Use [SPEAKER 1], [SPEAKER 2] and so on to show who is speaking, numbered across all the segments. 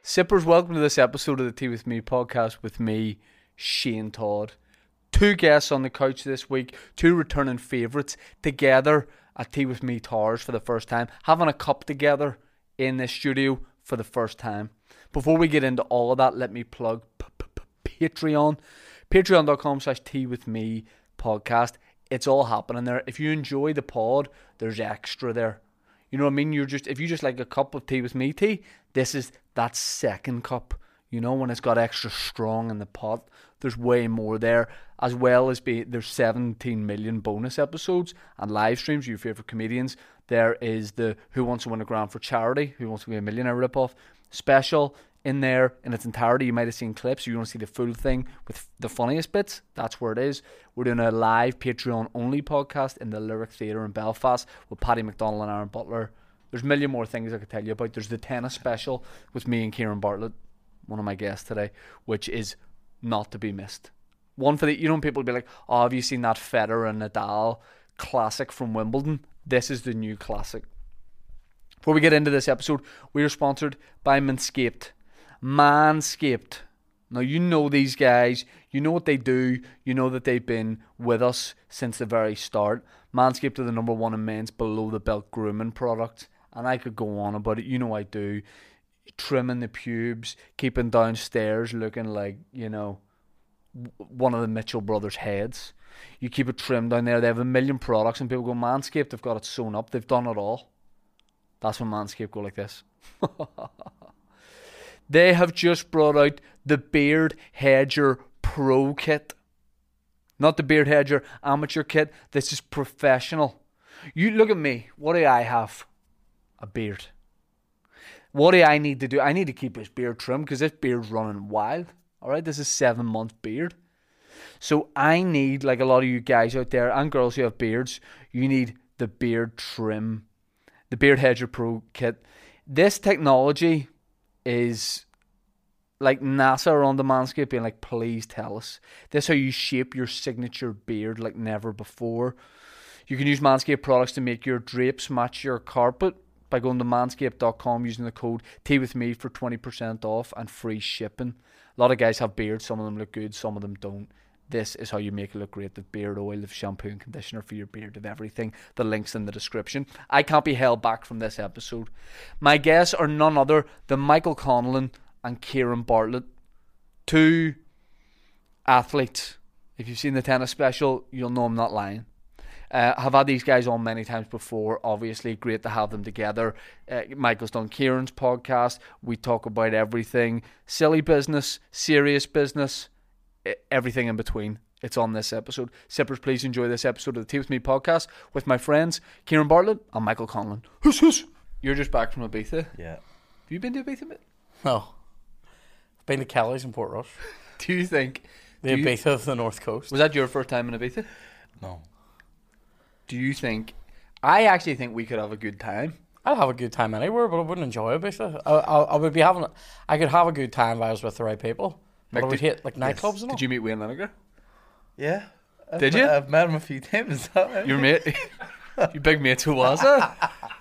[SPEAKER 1] Sippers, welcome to this episode of the Tea With Me podcast with me, Shane Todd. Two guests on the couch this week, two returning favourites, together at Tea With Me Towers for the first time, having a cup together in this studio for the first time. Before we get into all of that, let me plug Patreon. Patreon.com/Tea With Me podcast. It's all happening there. If you enjoy the pod, there's extra there. You know what I mean? If you just like a cup of Tea With Me tea, this is that second cup. You know, when it's got extra strong in the pot, there's way more there. As well as there's 17 million bonus episodes and live streams. Your favourite comedians. There is the Who Wants to Win a Grand for Charity, Who Wants to Be a Millionaire ripoff special in there in its entirety. You might have seen clips. You want to see the full thing with the funniest bits, that's where it is. We're doing a live Patreon only podcast in the Lyric Theatre in Belfast with Paddy McDonnell and Aaron Butler. There's a million more things I could tell you about. There's the tennis special with me and Kieran Bartlett, one of my guests today, which is not to be missed. One for the, you know, people will be like, oh, have you seen that Federer and Nadal classic from Wimbledon? This is the new classic. Before we get into this episode, we are sponsored by Manscaped. Manscaped. Now, you know these guys. You know what they do. You know that they've been with us since the very start. Manscaped are the number one in men's below-the-belt grooming products. And I could go on about it. You know I do. Trimming the pubes, keeping downstairs looking like, you know, one of the Mitchell brothers' heads. You keep it trimmed down there. They have a million products and people go, Manscaped, they've got it sewn up. They've done it all. That's when Manscaped go like this. They have just brought out the Beard Hedger Pro Kit. Not the Beard Hedger Amateur Kit. This is professional. You look at me. What do I have? A beard. What do I need to do? I need to keep this beard trimmed because this beard's running wild. Alright, this is 7-month beard. So I need, like a lot of you guys out there and girls who have beards, you need the beard trim. The Beard Hedger Pro Kit. This technology is like NASA are on the Manscaped being like, please tell us. This is how you shape your signature beard like never before. You can use Manscaped products to make your drapes match your carpet by going to manscaped.com using the code TEAWITHME for 20% off and free shipping. A lot of guys have beards. Some of them look good, some of them don't. This is how you make it look great. The beard oil, the shampoo and conditioner for your beard, of everything. The link's in the description. I can't be held back from this episode. My guests are none other than Michael Conlon and Kieran Bartlett. Two athletes. If you've seen the tennis special, you'll know I'm not lying. Have had these guys on many times before. Obviously, great to have them together. Michael's done Kieran's podcast. We talk about everything. Silly business, serious business, everything in between. It's on this episode. Sippers, please enjoy this episode of the Tea With Me podcast with my friends Kieran Bartlett and Michael Conlon. You're just back from Ibiza?
[SPEAKER 2] Yeah.
[SPEAKER 1] Have you been to Ibiza, mate?
[SPEAKER 2] No. I've been to Kelly's in Port Rush.
[SPEAKER 1] Do you think...
[SPEAKER 2] Ibiza of the North Coast.
[SPEAKER 1] Was that your first time in Ibiza?
[SPEAKER 2] No.
[SPEAKER 1] Do you think... I actually think we could have a good time.
[SPEAKER 2] I'd have a good time anywhere, but I wouldn't enjoy Ibiza. I would be having... I could have a good time if I was with the right people. But I would hit like nightclubs and all.
[SPEAKER 1] Did you meet Wayne Lineker?
[SPEAKER 3] Yeah.
[SPEAKER 1] Did you?
[SPEAKER 3] I've met him a few times. Is that right?
[SPEAKER 1] Your mate? Your big mate who was it?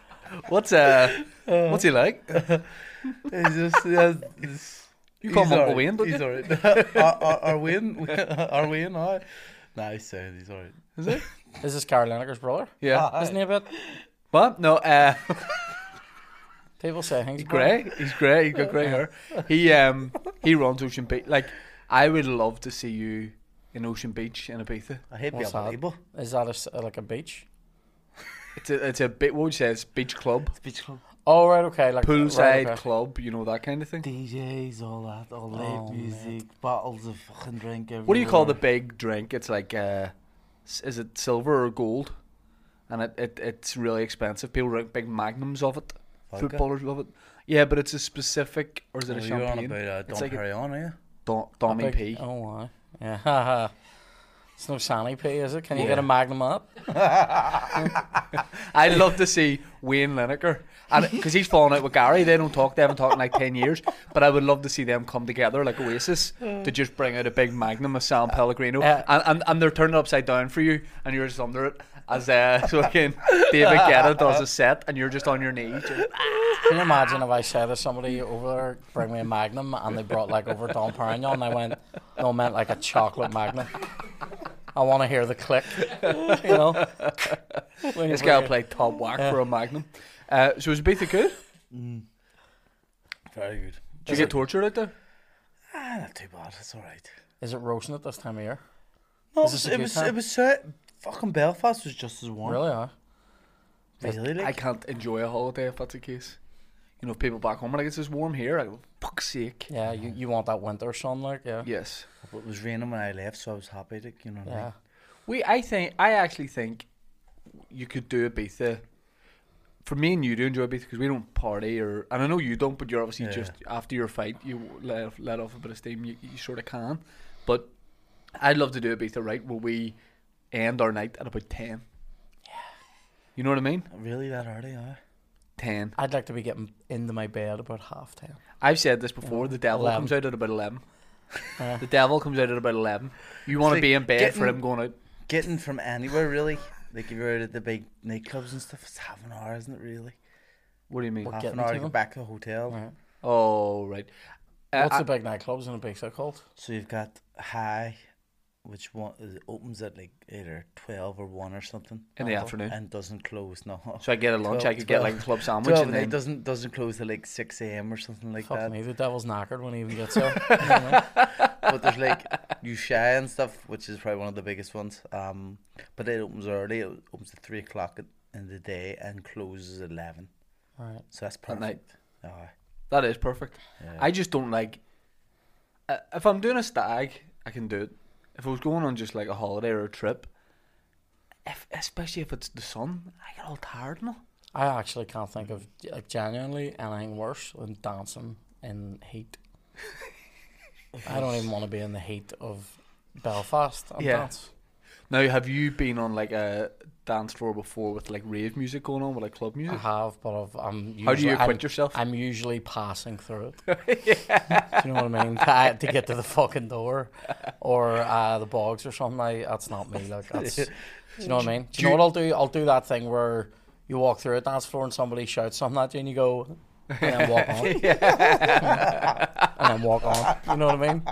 [SPEAKER 1] What's he like?
[SPEAKER 3] He's just...
[SPEAKER 1] You call him Uncle Wayne, don't
[SPEAKER 3] he's
[SPEAKER 1] you?
[SPEAKER 3] alright. Are Wayne? Aye. Nah, he's alright.
[SPEAKER 1] Is he?
[SPEAKER 2] Is this Carol Lineker's brother?
[SPEAKER 1] Yeah.
[SPEAKER 2] Isn't he a bit...
[SPEAKER 1] What? No,
[SPEAKER 2] People say things.
[SPEAKER 1] he's grey. He's grey. He's got grey hair. He runs Ocean Beach. Like, I would love to see you in Ocean Beach in Ibiza.
[SPEAKER 3] I hate
[SPEAKER 2] What's
[SPEAKER 3] being
[SPEAKER 2] that?
[SPEAKER 3] unbelievable.
[SPEAKER 2] Is that like a beach?
[SPEAKER 1] It's a bit. What would you say? It's beach club,
[SPEAKER 3] Beach club.
[SPEAKER 2] Oh, right, okay. Like
[SPEAKER 1] poolside
[SPEAKER 2] right, okay.
[SPEAKER 1] club. You know, that kind of thing.
[SPEAKER 3] DJs, all that, all
[SPEAKER 2] Oh,
[SPEAKER 3] late music, bottles of fucking drink everywhere.
[SPEAKER 1] What do you call the big drink? It's like, is it silver or gold? And it's really expensive. People drink big magnums of it.
[SPEAKER 3] Vodka?
[SPEAKER 1] Footballers love it. Yeah, but it's a specific, or is it a
[SPEAKER 3] You're on
[SPEAKER 1] champagne?
[SPEAKER 3] about
[SPEAKER 1] It's
[SPEAKER 3] Dom
[SPEAKER 1] like a
[SPEAKER 3] Perignon, are you?
[SPEAKER 1] Dommy
[SPEAKER 2] A big-
[SPEAKER 1] P.
[SPEAKER 2] Oh, wow. Yeah. It's no Sanny P, is it? Can you get a Magnum up?
[SPEAKER 1] I'd love to see Wayne Lineker, and because he's fallen out with Gary, they don't talk. They haven't talked in like 10 years. But I would love to see them come together like Oasis to just bring out a big Magnum of San Pellegrino, and they're turning it upside down for you, and you're just under it, as fucking David Guetta does a set, and you're just on your knees.
[SPEAKER 2] Can you imagine if I said to somebody over there, bring me a Magnum, and they brought like over Dom Perignon, and I went, no, I meant like a chocolate Magnum. I want to hear the click, you know.
[SPEAKER 1] This guy will play top whack for a Magnum. So was Ibiza good?
[SPEAKER 3] Very good.
[SPEAKER 1] Did you get tortured out there?
[SPEAKER 3] Not too bad. It's all right.
[SPEAKER 2] Is it roasting at this time of year?
[SPEAKER 3] No,
[SPEAKER 2] Is this a good time?
[SPEAKER 3] it was fucking Belfast was just as warm.
[SPEAKER 2] Really?
[SPEAKER 3] Really? Like,
[SPEAKER 1] I can't enjoy a holiday if that's the case. You know, people back home are like, it's just warm here. I go, fuck's sake.
[SPEAKER 2] Yeah, you want that winter sun, like, yeah.
[SPEAKER 1] Yes.
[SPEAKER 3] it was raining when I left, so I was happy. Like, you know what I mean?
[SPEAKER 2] Yeah.
[SPEAKER 1] I actually think you could do Ibiza. For me and you to enjoy Ibiza because we don't party, and I know you don't, but you're obviously just after your fight you let off a bit of steam. You sort of can, but I'd love to do Ibiza right where we end our night at about 10. Yeah, you know what I mean?
[SPEAKER 3] Really that early?
[SPEAKER 1] 10.
[SPEAKER 2] I'd like to be getting into my bed about 10:30.
[SPEAKER 1] I've said this before. The devil
[SPEAKER 2] 11.
[SPEAKER 1] comes out at about 11. The devil comes out at about 11. You want to
[SPEAKER 3] like
[SPEAKER 1] be in bed
[SPEAKER 3] getting-
[SPEAKER 1] for him going out.
[SPEAKER 3] Getting from anywhere really. Like if you're out at the big nightclubs and stuff, it's half an hour, isn't it? Really?
[SPEAKER 1] What do you mean?
[SPEAKER 2] What?
[SPEAKER 3] Half
[SPEAKER 2] Getting
[SPEAKER 3] an hour
[SPEAKER 2] to
[SPEAKER 3] to
[SPEAKER 2] them?
[SPEAKER 3] get back to the hotel.
[SPEAKER 2] Right.
[SPEAKER 1] Oh right.
[SPEAKER 2] What's
[SPEAKER 1] I-
[SPEAKER 2] the big nightclubs in Ibiza called?
[SPEAKER 3] So you've got High, which one opens at like either 12 or 1 or something,
[SPEAKER 1] in the afternoon.
[SPEAKER 3] and doesn't close. No.
[SPEAKER 1] So I get a lunch.
[SPEAKER 3] 12,
[SPEAKER 1] I could get like a club sandwich
[SPEAKER 3] 12,
[SPEAKER 1] and
[SPEAKER 3] and
[SPEAKER 1] then
[SPEAKER 3] it doesn't close till like 6 a.m. or something like
[SPEAKER 2] Fuck
[SPEAKER 3] that.
[SPEAKER 2] me, the devil's knackered when he even gets there. You know what I mean?
[SPEAKER 3] But there's like Usha and stuff, which is probably one of the biggest ones. But it opens early. It opens at 3 o'clock in the day and closes at 11.
[SPEAKER 2] Right.
[SPEAKER 3] So that's
[SPEAKER 1] at night.
[SPEAKER 3] perfect.
[SPEAKER 1] That is perfect.
[SPEAKER 3] Yeah.
[SPEAKER 1] I just don't like. If I'm doing a stag, I can do it. If I was going on just like a holiday or a trip, especially if it's the sun, I get all tired now.
[SPEAKER 2] I actually can't think of like genuinely anything worse than dancing in heat. I don't even want to be in the heat of Belfast and
[SPEAKER 1] Yeah.
[SPEAKER 2] dance.
[SPEAKER 1] Now, have you been on like a dance floor before with like rave music going on, with like club
[SPEAKER 2] I
[SPEAKER 1] music?
[SPEAKER 2] have, but I'm usually,
[SPEAKER 1] How do you acquit yourself?
[SPEAKER 2] I'm usually passing through it. Do you know what I mean? To get to the fucking door, or the bogs or something. That's not me. Like that's. Do you know what I mean? Do you know what I'll do? I'll do that thing where you walk through a dance floor and somebody shouts something at you and you go, and then walk on, and then walk on. You know what I mean?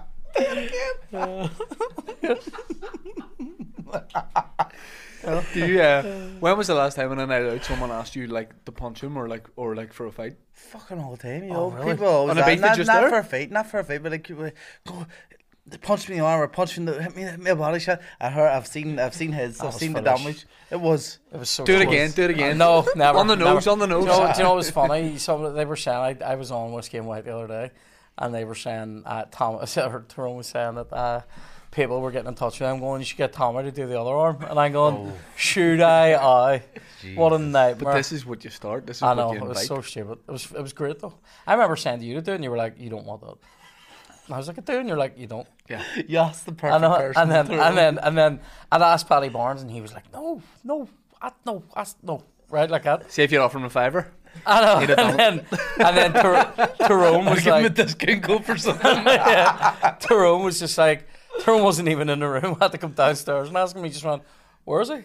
[SPEAKER 1] Do you? When was the last time on a night out someone asked you like to punch him or like for a fight?
[SPEAKER 3] Fucking all the time, you
[SPEAKER 2] Oh,
[SPEAKER 3] know.
[SPEAKER 2] really?
[SPEAKER 3] People always
[SPEAKER 1] On a
[SPEAKER 3] that.
[SPEAKER 1] beat
[SPEAKER 3] Not,
[SPEAKER 1] just
[SPEAKER 3] not
[SPEAKER 1] there?
[SPEAKER 3] for a fight, but like go. They punch me in the arm or punch me in the hit me a body shot. I've seen his. I've
[SPEAKER 2] was
[SPEAKER 3] seen the
[SPEAKER 2] foolish.
[SPEAKER 3] damage. It was.
[SPEAKER 2] It was so.
[SPEAKER 1] Do it
[SPEAKER 2] close.
[SPEAKER 1] again. Do it again.
[SPEAKER 2] No, never.
[SPEAKER 1] On the nose.
[SPEAKER 2] never.
[SPEAKER 1] On the nose.
[SPEAKER 2] Do you know what was funny? They were saying I was on Whiskey and White the other day, and they were saying Tyrone was saying that people were getting in touch with him, going, "You should get Tommy to do the other arm," and I'm going, "Should I? Aye." What a nightmare!
[SPEAKER 1] But this is what you start. This is
[SPEAKER 2] I
[SPEAKER 1] what
[SPEAKER 2] know
[SPEAKER 1] you
[SPEAKER 2] it
[SPEAKER 1] invite.
[SPEAKER 2] was so stupid. It was great though. I remember saying to you to do it, and you were like, "You don't want that." And I was like, "I do," and you're like, "You don't."
[SPEAKER 1] Yeah.
[SPEAKER 3] Yes, the
[SPEAKER 2] I
[SPEAKER 3] perfect
[SPEAKER 2] know,
[SPEAKER 3] person.
[SPEAKER 2] and then I'd asked Paddy Barnes, and he was like, "No, right like that."
[SPEAKER 1] See if you'd offer him a fiver.
[SPEAKER 2] I know,
[SPEAKER 1] He'd have done
[SPEAKER 2] and then Tyrone was
[SPEAKER 3] Give him a
[SPEAKER 2] like,
[SPEAKER 3] discount code for something.
[SPEAKER 2] Tyrone was just like, Tyrone wasn't even in the room. I had to come downstairs and ask him. He just went, "Where is he?"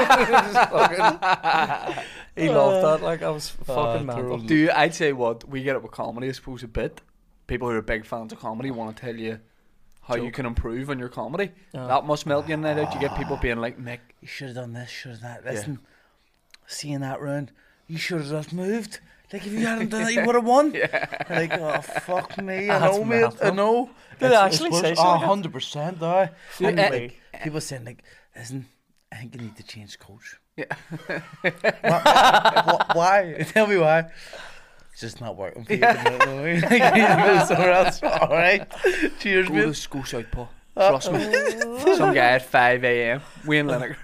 [SPEAKER 2] He loved that. Like I was fucking mental.
[SPEAKER 1] Do you, I'd say what we get it with comedy, I suppose, a bit. People who are big fans of comedy want to tell you how you can improve on your comedy.
[SPEAKER 2] Yeah.
[SPEAKER 1] That must melt you in night out. You get people being like, Mick,
[SPEAKER 3] You should have done this. Should have that. Listen, seeing that round, you should have just moved. Like if you hadn't done that, you would have won. Like oh fuck me, I
[SPEAKER 2] That's
[SPEAKER 3] know, mate.
[SPEAKER 2] mental.
[SPEAKER 3] I know.
[SPEAKER 2] Did they actually say so?
[SPEAKER 3] 100%. Aye. And,
[SPEAKER 2] Yeah.
[SPEAKER 3] like, people saying like, listen, I think you need to change coach.
[SPEAKER 1] Yeah.
[SPEAKER 3] Why? Tell me why. It's just not working for you at the moment. You need to move somewhere else. All right. Cheers, mate.
[SPEAKER 1] go southpaw. Trust me. Some guy at 5 a.m. Wayne Lineker.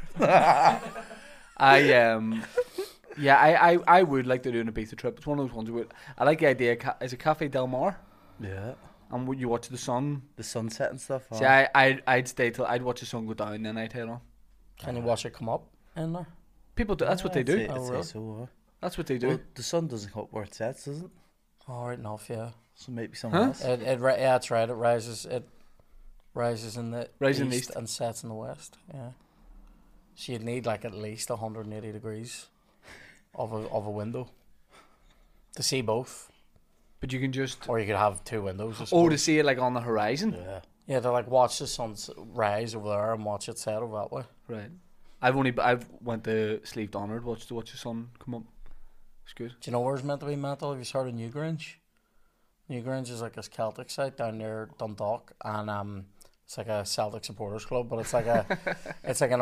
[SPEAKER 1] I would like to do an Ibiza trip. It's one of those ones where I like the idea. Is it Cafe Del Mar?
[SPEAKER 3] Yeah.
[SPEAKER 1] And would you watch the sun?
[SPEAKER 3] The sunset and stuff.
[SPEAKER 1] See, I'd stay till I'd watch the sun go down, then I'd head on.
[SPEAKER 2] Can you watch it come up in there?
[SPEAKER 1] People do. That's what they do.
[SPEAKER 2] Oh, really?
[SPEAKER 3] So,
[SPEAKER 1] That's what they do.
[SPEAKER 3] well, the sun doesn't come up where it sets, does it?
[SPEAKER 2] All right, enough. Yeah.
[SPEAKER 3] So maybe someone else.
[SPEAKER 2] Yeah, that's right. It rises. It rises in the
[SPEAKER 1] Rises in the
[SPEAKER 2] east
[SPEAKER 1] east.
[SPEAKER 2] and sets in the west. Yeah. So you'd need like at least 180 degrees of a window to see both.
[SPEAKER 1] But you can just...
[SPEAKER 2] Or you could have two windows.
[SPEAKER 1] to see it like on the horizon?
[SPEAKER 3] Yeah.
[SPEAKER 2] Yeah, to like watch the sun rise over there and watch it set over that way.
[SPEAKER 1] Right. I've went to Sleep Donard, watch the sun come up. It's good.
[SPEAKER 2] Do you know where's meant to be mental? Have you heard of Newgrange? Newgrange is like this Celtic site down near Dundalk, and it's like a Celtic supporters club, but it's like an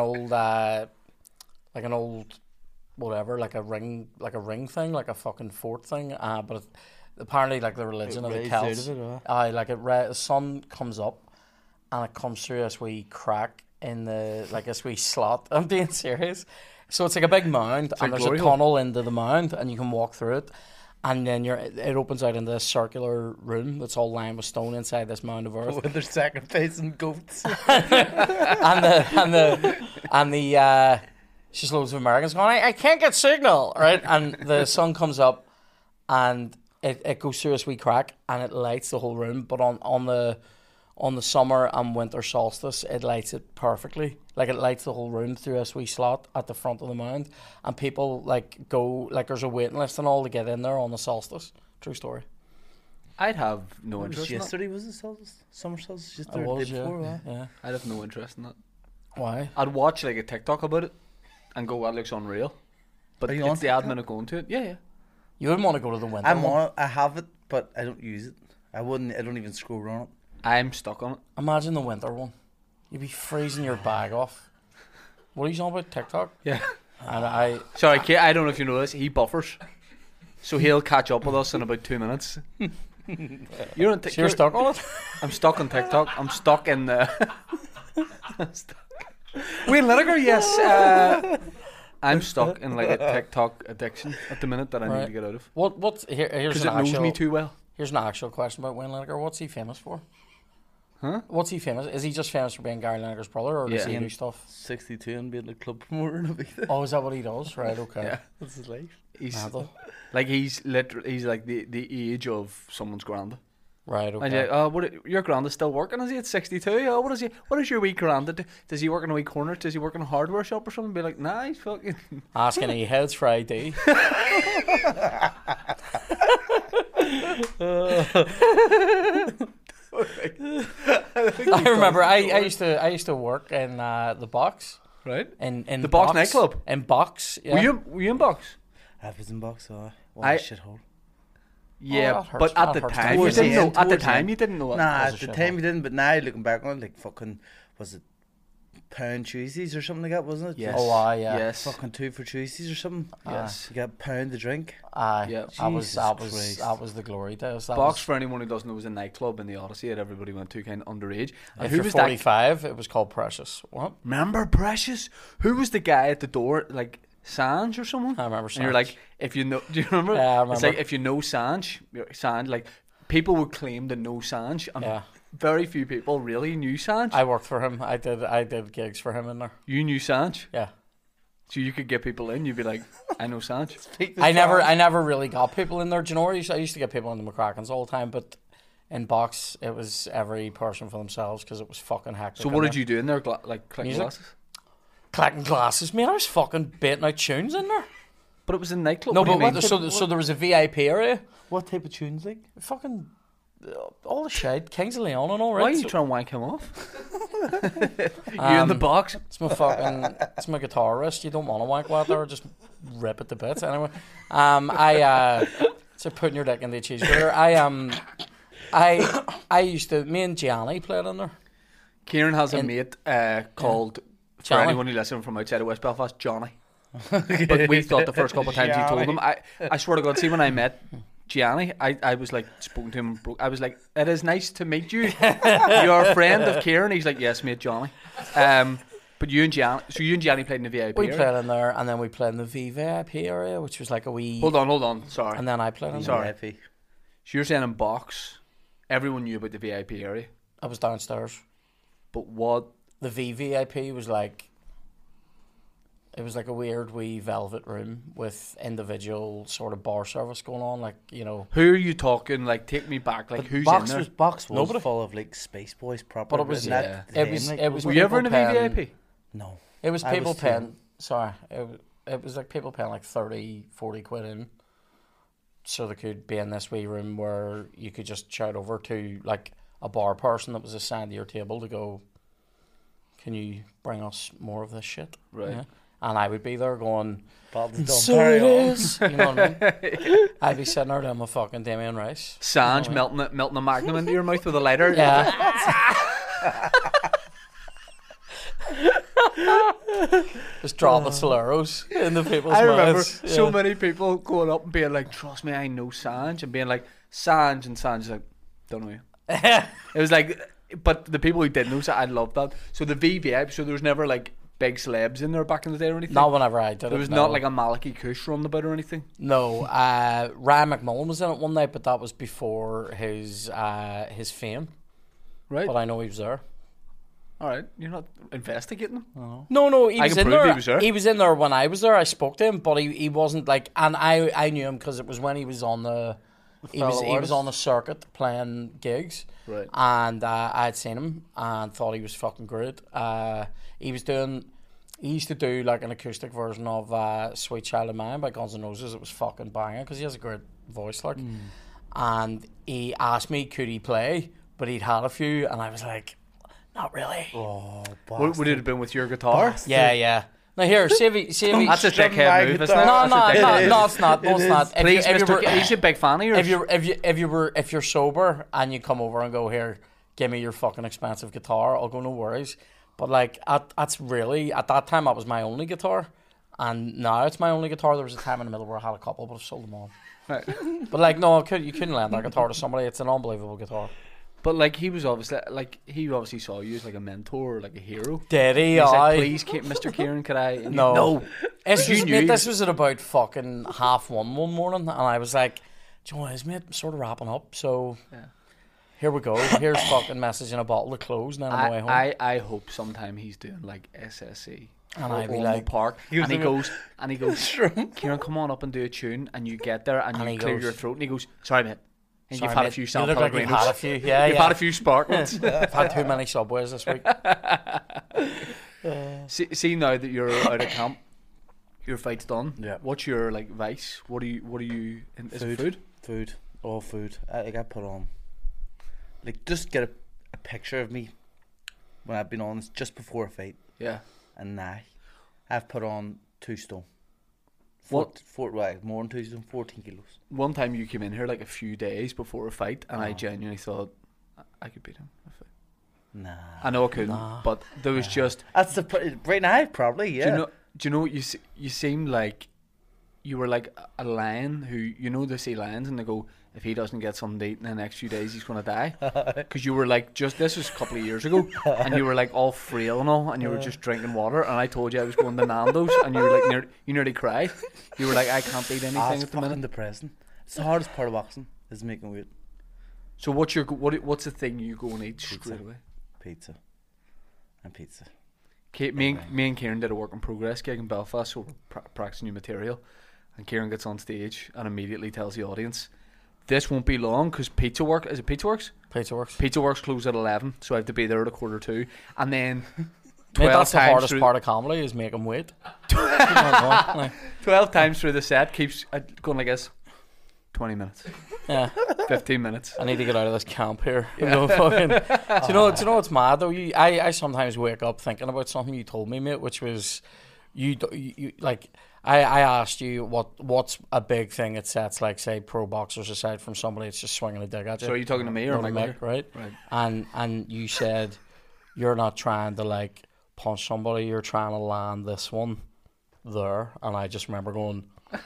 [SPEAKER 2] old whatever, like a ring thing, like a fucking fort thing. But apparently, like the religion of the Celts, the sun comes up, and it comes through this wee crack in this wee slot. I'm being serious. So it's like a big mound, and there's a tunnel into the mound, and you can walk through it. And then it opens out into this circular room that's all lined with stone inside this mound of earth.
[SPEAKER 3] Where they're sacrificing goats.
[SPEAKER 2] and the just loads of Americans going, I can't get signal, right? And the sun comes up, and it goes through this wee crack, and it lights the whole room. But on the summer and winter solstice, it lights it perfectly. Like it lights the whole room through this wee slot at the front of the mound, and people there's a waiting list and all to get in there on the solstice. True story.
[SPEAKER 1] I'd have no interest.
[SPEAKER 3] Yesterday was the solstice, summer solstice. Just the
[SPEAKER 2] was,
[SPEAKER 3] day before.
[SPEAKER 2] yeah.
[SPEAKER 1] I'd have no interest in that.
[SPEAKER 2] Why?
[SPEAKER 1] I'd watch like a TikTok about it and go, that looks unreal. But
[SPEAKER 3] Are you
[SPEAKER 1] it's
[SPEAKER 3] on
[SPEAKER 1] the admin of going to it. Yeah.
[SPEAKER 2] You wouldn't want to go to the winter.
[SPEAKER 3] I'm on it. I have it, but I don't use it. I don't even scroll around it.
[SPEAKER 1] I'm stuck on it.
[SPEAKER 2] Imagine the winter one. You'd be freezing your bag off. What are you talking about? TikTok?
[SPEAKER 1] Yeah.
[SPEAKER 2] And
[SPEAKER 1] Sorry, Kate, I don't know if you know this. He buffers. So he'll catch up with us in about 2 minutes. You're on TikTok.
[SPEAKER 2] So you're stuck on it?
[SPEAKER 1] I'm stuck on TikTok. I'm stuck in the... Wayne Lineker, yes. I'm stuck in like a TikTok addiction at the minute that I need to get out of.
[SPEAKER 2] Here's
[SPEAKER 1] Because
[SPEAKER 2] an
[SPEAKER 1] it knows me too well.
[SPEAKER 2] Here's an actual question about Wayne Lineker. What's he famous for?
[SPEAKER 1] Huh?
[SPEAKER 2] What's he famous? Is he just famous for being Gary Lineker's brother, or does he do stuff?
[SPEAKER 3] 62 and being a club promoter and everything.
[SPEAKER 2] Oh, is that what he does? Right, okay.
[SPEAKER 1] Yeah.
[SPEAKER 3] That's his life.
[SPEAKER 1] He's like he's like the age of someone's granda.
[SPEAKER 2] Right, okay.
[SPEAKER 1] And you're like, your granda's still working? Is he at 62? Oh, what is your wee granda do? Does he work in a wee corner? Does he work in a hardware shop or something? Be like, nah, he's fucking...
[SPEAKER 2] Asking he heads for ID. I remember I used to work in the Box.
[SPEAKER 1] Right.
[SPEAKER 2] In
[SPEAKER 1] the Box nightclub.
[SPEAKER 2] In Box, yeah.
[SPEAKER 1] Were you in Box?
[SPEAKER 3] I was in Box, so what a shithole.
[SPEAKER 1] Yeah,
[SPEAKER 2] Oh,
[SPEAKER 1] but at the time you didn't know. At the time you didn't know.
[SPEAKER 3] Nah, at the time you didn't, but now looking back on it, like fucking, was it pound Tuesdays or something like that, wasn't it?
[SPEAKER 1] Yes.
[SPEAKER 2] Oh, yeah.
[SPEAKER 1] Yes.
[SPEAKER 3] Fucking 2 for Tuesdays or something.
[SPEAKER 1] Yes.
[SPEAKER 3] You got a pound to drink.
[SPEAKER 1] Yeah.
[SPEAKER 2] That
[SPEAKER 3] Jesus
[SPEAKER 2] was the glory days.
[SPEAKER 1] Box, for anyone who doesn't know, was a nightclub in the Odyssey that everybody went to, kind of underage. And
[SPEAKER 2] If
[SPEAKER 1] who
[SPEAKER 2] you're
[SPEAKER 1] was
[SPEAKER 2] 45, it was called Precious. What?
[SPEAKER 1] Remember Precious? Who was the guy at the door, like Sanj or someone?
[SPEAKER 2] I remember
[SPEAKER 1] And you're
[SPEAKER 2] Sanj.
[SPEAKER 1] like, if you know, do you remember?
[SPEAKER 2] Yeah, I remember.
[SPEAKER 1] It's like if you know Sanj, like people would claim to know Sanj, and
[SPEAKER 2] Yeah.
[SPEAKER 1] very few people really knew Sanj.
[SPEAKER 2] I worked for him. I did gigs for him in there.
[SPEAKER 1] You knew Sanj,
[SPEAKER 2] Yeah.
[SPEAKER 1] so you could get people in. You'd be like, I know Sanj.
[SPEAKER 2] I never really got people in there. Do you know where I used to get people in the McCrackens all the time, but in Box it was every person for themselves because it was fucking hectic.
[SPEAKER 1] So what did you do in there? Like collecting
[SPEAKER 2] Music?
[SPEAKER 1] glasses?
[SPEAKER 2] Clacking glasses, man. I was fucking baiting out tunes in there.
[SPEAKER 1] But it was a nightclub.
[SPEAKER 2] No,
[SPEAKER 1] What do you
[SPEAKER 2] but
[SPEAKER 1] mean?
[SPEAKER 2] so there was a VIP area.
[SPEAKER 3] What type of tunes, like?
[SPEAKER 2] Fucking all the shit. Kings of Leon and all, right?
[SPEAKER 1] Why are you
[SPEAKER 2] So-
[SPEAKER 1] trying to wank him off? You in the box?
[SPEAKER 2] It's my guitar wrist. You don't want to wank while there, just rip it to bits. Anyway, it's like putting your dick in the cheese grater. I used to. Me and Gianni played in there.
[SPEAKER 1] Kieran has a mate called, for
[SPEAKER 2] Johnny.
[SPEAKER 1] anyone who listens from outside of West Belfast, Johnny. But we thought the first couple of times he told him, I swear to God, see when I met Gianni, I was like, spoken to him, I was like, it is nice to meet you. You're a friend of Kieran. He's like, yes, mate, Johnny. But you and Gianni played in the VIP
[SPEAKER 2] We
[SPEAKER 1] area?
[SPEAKER 2] played in there, and then we played in the VVIP area, which was like a wee.
[SPEAKER 1] Hold on, sorry.
[SPEAKER 2] And then I played in
[SPEAKER 1] Sorry.
[SPEAKER 2] there.
[SPEAKER 3] VIP.
[SPEAKER 1] So you're saying in box, everyone knew about the VIP area,
[SPEAKER 2] I was downstairs.
[SPEAKER 1] but what?
[SPEAKER 2] The VVIP was like. It was like a weird wee velvet room with individual sort of bar service going on, like, you know.
[SPEAKER 1] Who are you talking? Like, take me back. Like, who's
[SPEAKER 3] Box
[SPEAKER 1] in there?
[SPEAKER 3] was Box was
[SPEAKER 2] Nobody.
[SPEAKER 3] full of like Space Boys proper.
[SPEAKER 2] But it was
[SPEAKER 3] but not
[SPEAKER 2] it was
[SPEAKER 3] them, like,
[SPEAKER 2] it was.
[SPEAKER 1] Were you ever in a
[SPEAKER 2] people paying-
[SPEAKER 1] VVIP?
[SPEAKER 3] No.
[SPEAKER 2] It was
[SPEAKER 3] I
[SPEAKER 2] people
[SPEAKER 3] was
[SPEAKER 2] paying. Sorry, it was like people paying like 30, 40 quid in, so they could be in this wee room where you could just shout over to like a bar person that was assigned to your table to go, "Can you bring us more of this shit?"
[SPEAKER 1] Right.
[SPEAKER 2] Yeah. And I would be there going,
[SPEAKER 3] Bob's
[SPEAKER 2] "So it is." You know what I mean? I'd be sitting there doing my fucking Damien Rice.
[SPEAKER 1] Sanj
[SPEAKER 2] You know what I mean?
[SPEAKER 1] melting a magnum into your mouth with a lighter.
[SPEAKER 2] Yeah. Just dropping Soleros in the people's
[SPEAKER 1] I remember
[SPEAKER 2] mouths.
[SPEAKER 1] so
[SPEAKER 2] Yeah.
[SPEAKER 1] many people going up and being like, "Trust me, I know Sanj," and being like, "Sanj," and Sanj's like, "Don't know you." It was like, but the people who did know, I loved that. So the VVIP, so there was never like big celebs in there back in the day or anything.
[SPEAKER 2] Not whenever I did it.
[SPEAKER 1] There was
[SPEAKER 2] no.
[SPEAKER 1] not like a Malachi Kush running about or anything.
[SPEAKER 2] No, Ryan McMullen was in it one night, but that was before his fame.
[SPEAKER 1] Right.
[SPEAKER 2] But I know he was there.
[SPEAKER 1] All right. You're not investigating them.
[SPEAKER 2] No, he
[SPEAKER 1] I
[SPEAKER 2] was
[SPEAKER 1] can
[SPEAKER 2] in
[SPEAKER 1] prove
[SPEAKER 2] there.
[SPEAKER 1] he was there.
[SPEAKER 2] He was in there when I was there. I spoke to him, but he wasn't like, and I knew him because it was when he was on the. He was on the circuit playing gigs,
[SPEAKER 1] Right.
[SPEAKER 2] and I had seen him and thought he was fucking great. He used to do like an acoustic version of "Sweet Child of Mine" by Guns N' Roses. It was fucking banging because he has a great voice, like. And he asked me could he play, but he'd had a few, and I was like, not really.
[SPEAKER 3] Oh,
[SPEAKER 1] Would it have been with your guitar?
[SPEAKER 2] Yeah. Now here, see if he.
[SPEAKER 1] That's a
[SPEAKER 3] Strumming
[SPEAKER 1] dickhead
[SPEAKER 3] my
[SPEAKER 1] move, isn't
[SPEAKER 3] guitar.
[SPEAKER 1] it?
[SPEAKER 2] No,
[SPEAKER 1] That's a dickhead move.
[SPEAKER 2] no, it's not. No,
[SPEAKER 3] It
[SPEAKER 2] it's
[SPEAKER 3] is.
[SPEAKER 2] not.
[SPEAKER 1] Please,
[SPEAKER 2] If
[SPEAKER 1] Mr.
[SPEAKER 2] you
[SPEAKER 1] He's a big fan of yours.
[SPEAKER 2] if you're sober and you come over and go, here, give me your fucking expensive guitar, I'll go, no worries. But like at that time that was my only guitar, and now it's my only guitar. There was a time in the middle where I had a couple, but I've sold them all.
[SPEAKER 1] Right.
[SPEAKER 2] But like no, you couldn't lend that guitar to somebody. It's an unbelievable guitar.
[SPEAKER 1] But like he obviously saw you as like a mentor, like a hero.
[SPEAKER 2] Did he?
[SPEAKER 1] He's like,
[SPEAKER 2] Aye.
[SPEAKER 1] please, Mr. Kieran, could I? And
[SPEAKER 2] No.
[SPEAKER 1] no. You knew.
[SPEAKER 2] This was at about fucking 1:30 one morning, and I was like, do you know what it is, mate? I'm sort of wrapping up, so
[SPEAKER 1] Yeah.
[SPEAKER 2] here we go. Here's fucking message in a bottle of clothes, and then I'm away home.
[SPEAKER 1] I hope sometime he's doing like SSE.
[SPEAKER 2] And I'd be
[SPEAKER 1] Ormo
[SPEAKER 2] like-
[SPEAKER 1] Park,
[SPEAKER 3] was
[SPEAKER 1] and he
[SPEAKER 3] doing-
[SPEAKER 1] goes, Kieran, come on up and do a tune, and you get there and
[SPEAKER 2] And
[SPEAKER 1] you
[SPEAKER 2] he
[SPEAKER 1] clear
[SPEAKER 2] goes,
[SPEAKER 1] your throat, and he goes, sorry mate, and
[SPEAKER 2] Sorry,
[SPEAKER 1] you've had
[SPEAKER 2] mate.
[SPEAKER 1] a few
[SPEAKER 2] You
[SPEAKER 1] San
[SPEAKER 2] look like you've
[SPEAKER 1] Pellegrinos.
[SPEAKER 2] had a few. Yeah,
[SPEAKER 1] You've
[SPEAKER 2] yeah.
[SPEAKER 1] had a few Sparkmans.
[SPEAKER 2] I've had too many Subways this week.
[SPEAKER 1] see now that you're out of camp, your fight's done.
[SPEAKER 3] Yeah.
[SPEAKER 1] What's your like vice? What are you? Is it food?
[SPEAKER 3] Food, all food. I put on, like, just get a picture of me when I've been on this just before a fight,
[SPEAKER 1] Yeah.
[SPEAKER 3] and now I've put on 2 stone.
[SPEAKER 1] What?
[SPEAKER 3] More than 2 stone, 14 kilos.
[SPEAKER 1] One time you came in here like a few days before a fight, and I
[SPEAKER 3] Oh.
[SPEAKER 1] genuinely thought I could beat him.
[SPEAKER 3] Nah.
[SPEAKER 1] I know I couldn't,
[SPEAKER 2] Nah.
[SPEAKER 1] but there was just.
[SPEAKER 3] That's right now, probably, yeah.
[SPEAKER 1] Do you know what you seemed like? You were like a lion who, they see lions and they go, if he doesn't get something to eat in the next few days, he's going to die. Because you were like, this was a couple of years ago, and you were like all frail and all, and you were just drinking water, and I told you I was going to Nando's, and you were like, you nearly cried. You were like, I can't eat anything
[SPEAKER 3] It's
[SPEAKER 1] at the
[SPEAKER 3] fucking
[SPEAKER 1] minute.
[SPEAKER 3] depressing. It's the hardest part of boxing, is making weight.
[SPEAKER 1] So what's the thing you go and eat straight away?
[SPEAKER 3] Pizza. And pizza.
[SPEAKER 1] Me and Kieran did a work in progress gig in Belfast, so we're practicing new material, and Kieran gets on stage and immediately tells the audience, this won't be long because Pizza Works
[SPEAKER 2] Pizza works.
[SPEAKER 1] Pizza Works close at 11, so I have to be there at 1:45, and then
[SPEAKER 2] Mate,
[SPEAKER 1] 12
[SPEAKER 2] that's the
[SPEAKER 1] times
[SPEAKER 2] hardest
[SPEAKER 1] through,
[SPEAKER 2] part of comedy is make them wait. You know, like,
[SPEAKER 1] 12 times through the set keeps going like this. 20 minutes,
[SPEAKER 2] yeah.
[SPEAKER 1] 15 minutes.
[SPEAKER 2] I need to get out of this camp here. You know, fucking, do you know what's mad though? I sometimes wake up thinking about something you told me, mate, which was you like I asked you what's a big thing that sets, like, say, pro boxers aside from somebody that's just swinging a dig at you.
[SPEAKER 1] So are you talking to me or
[SPEAKER 2] No,
[SPEAKER 1] Mike?
[SPEAKER 2] Mick, right?
[SPEAKER 1] Right.
[SPEAKER 2] And you said you're not trying to like punch somebody, you're trying to land this one there, and I just remember going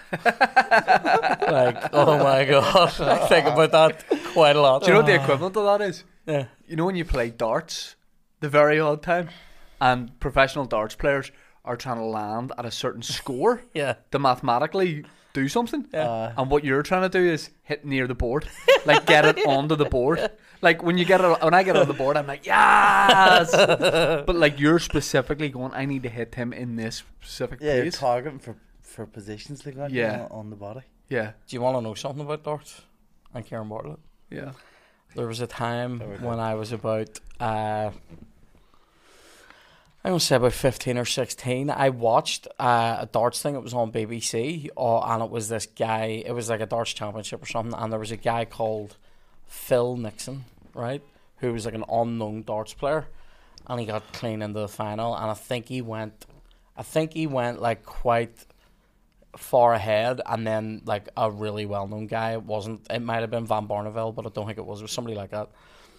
[SPEAKER 2] like, oh my god, I think about that quite a lot.
[SPEAKER 1] Do you know what the equivalent of that is?
[SPEAKER 2] Yeah.
[SPEAKER 1] You know when you play darts, the very odd time, and professional darts players are trying to land at a certain score
[SPEAKER 2] Yeah.
[SPEAKER 1] to mathematically do something.
[SPEAKER 2] Yeah.
[SPEAKER 1] And what you're trying to do is hit near the board, like get it onto the board. Like when I get it on the board, I'm like, yes. But like you're specifically going, I need to hit him in this specific
[SPEAKER 3] Yeah, you're
[SPEAKER 1] place.
[SPEAKER 3] targeting for positions like that,
[SPEAKER 1] Yeah.
[SPEAKER 3] on the body.
[SPEAKER 1] Yeah,
[SPEAKER 2] Do you want to know something about darts and Kieran Bartlett?
[SPEAKER 1] yeah.
[SPEAKER 2] There was a time
[SPEAKER 3] There we go.
[SPEAKER 2] when I was about I'm going to say about 15 or 16, I watched a darts thing. It was on BBC, and it was this guy. It was like a darts championship or something, and there was a guy called Phil Nixon, right, who was like an unknown darts player, and he got clean into the final, and I think he went like quite far ahead, and then like a really well-known guy. It might have been Van Barneveld, but I don't think it was. It was somebody like that.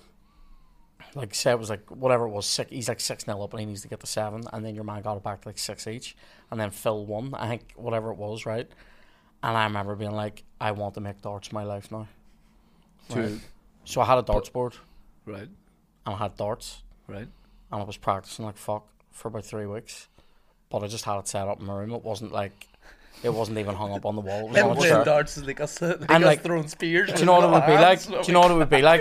[SPEAKER 2] Like, say it was like, whatever it was, he's like 6-0 up and he needs to get to 7, and then your man got it back to like 6 each, and then Phil won, I think, whatever it was, right? And I remember being like, I want to make darts my life now. Right? So I had a darts board.
[SPEAKER 1] Right.
[SPEAKER 2] And I had darts.
[SPEAKER 1] Right.
[SPEAKER 2] And I was practicing like fuck for about 3 weeks. But I just had it set up in my room. It wasn't even hung up on the wall. It was on a chair.
[SPEAKER 3] Darts is like us throwing spears.
[SPEAKER 2] Do you know what it would be like? Do you know what it would be like?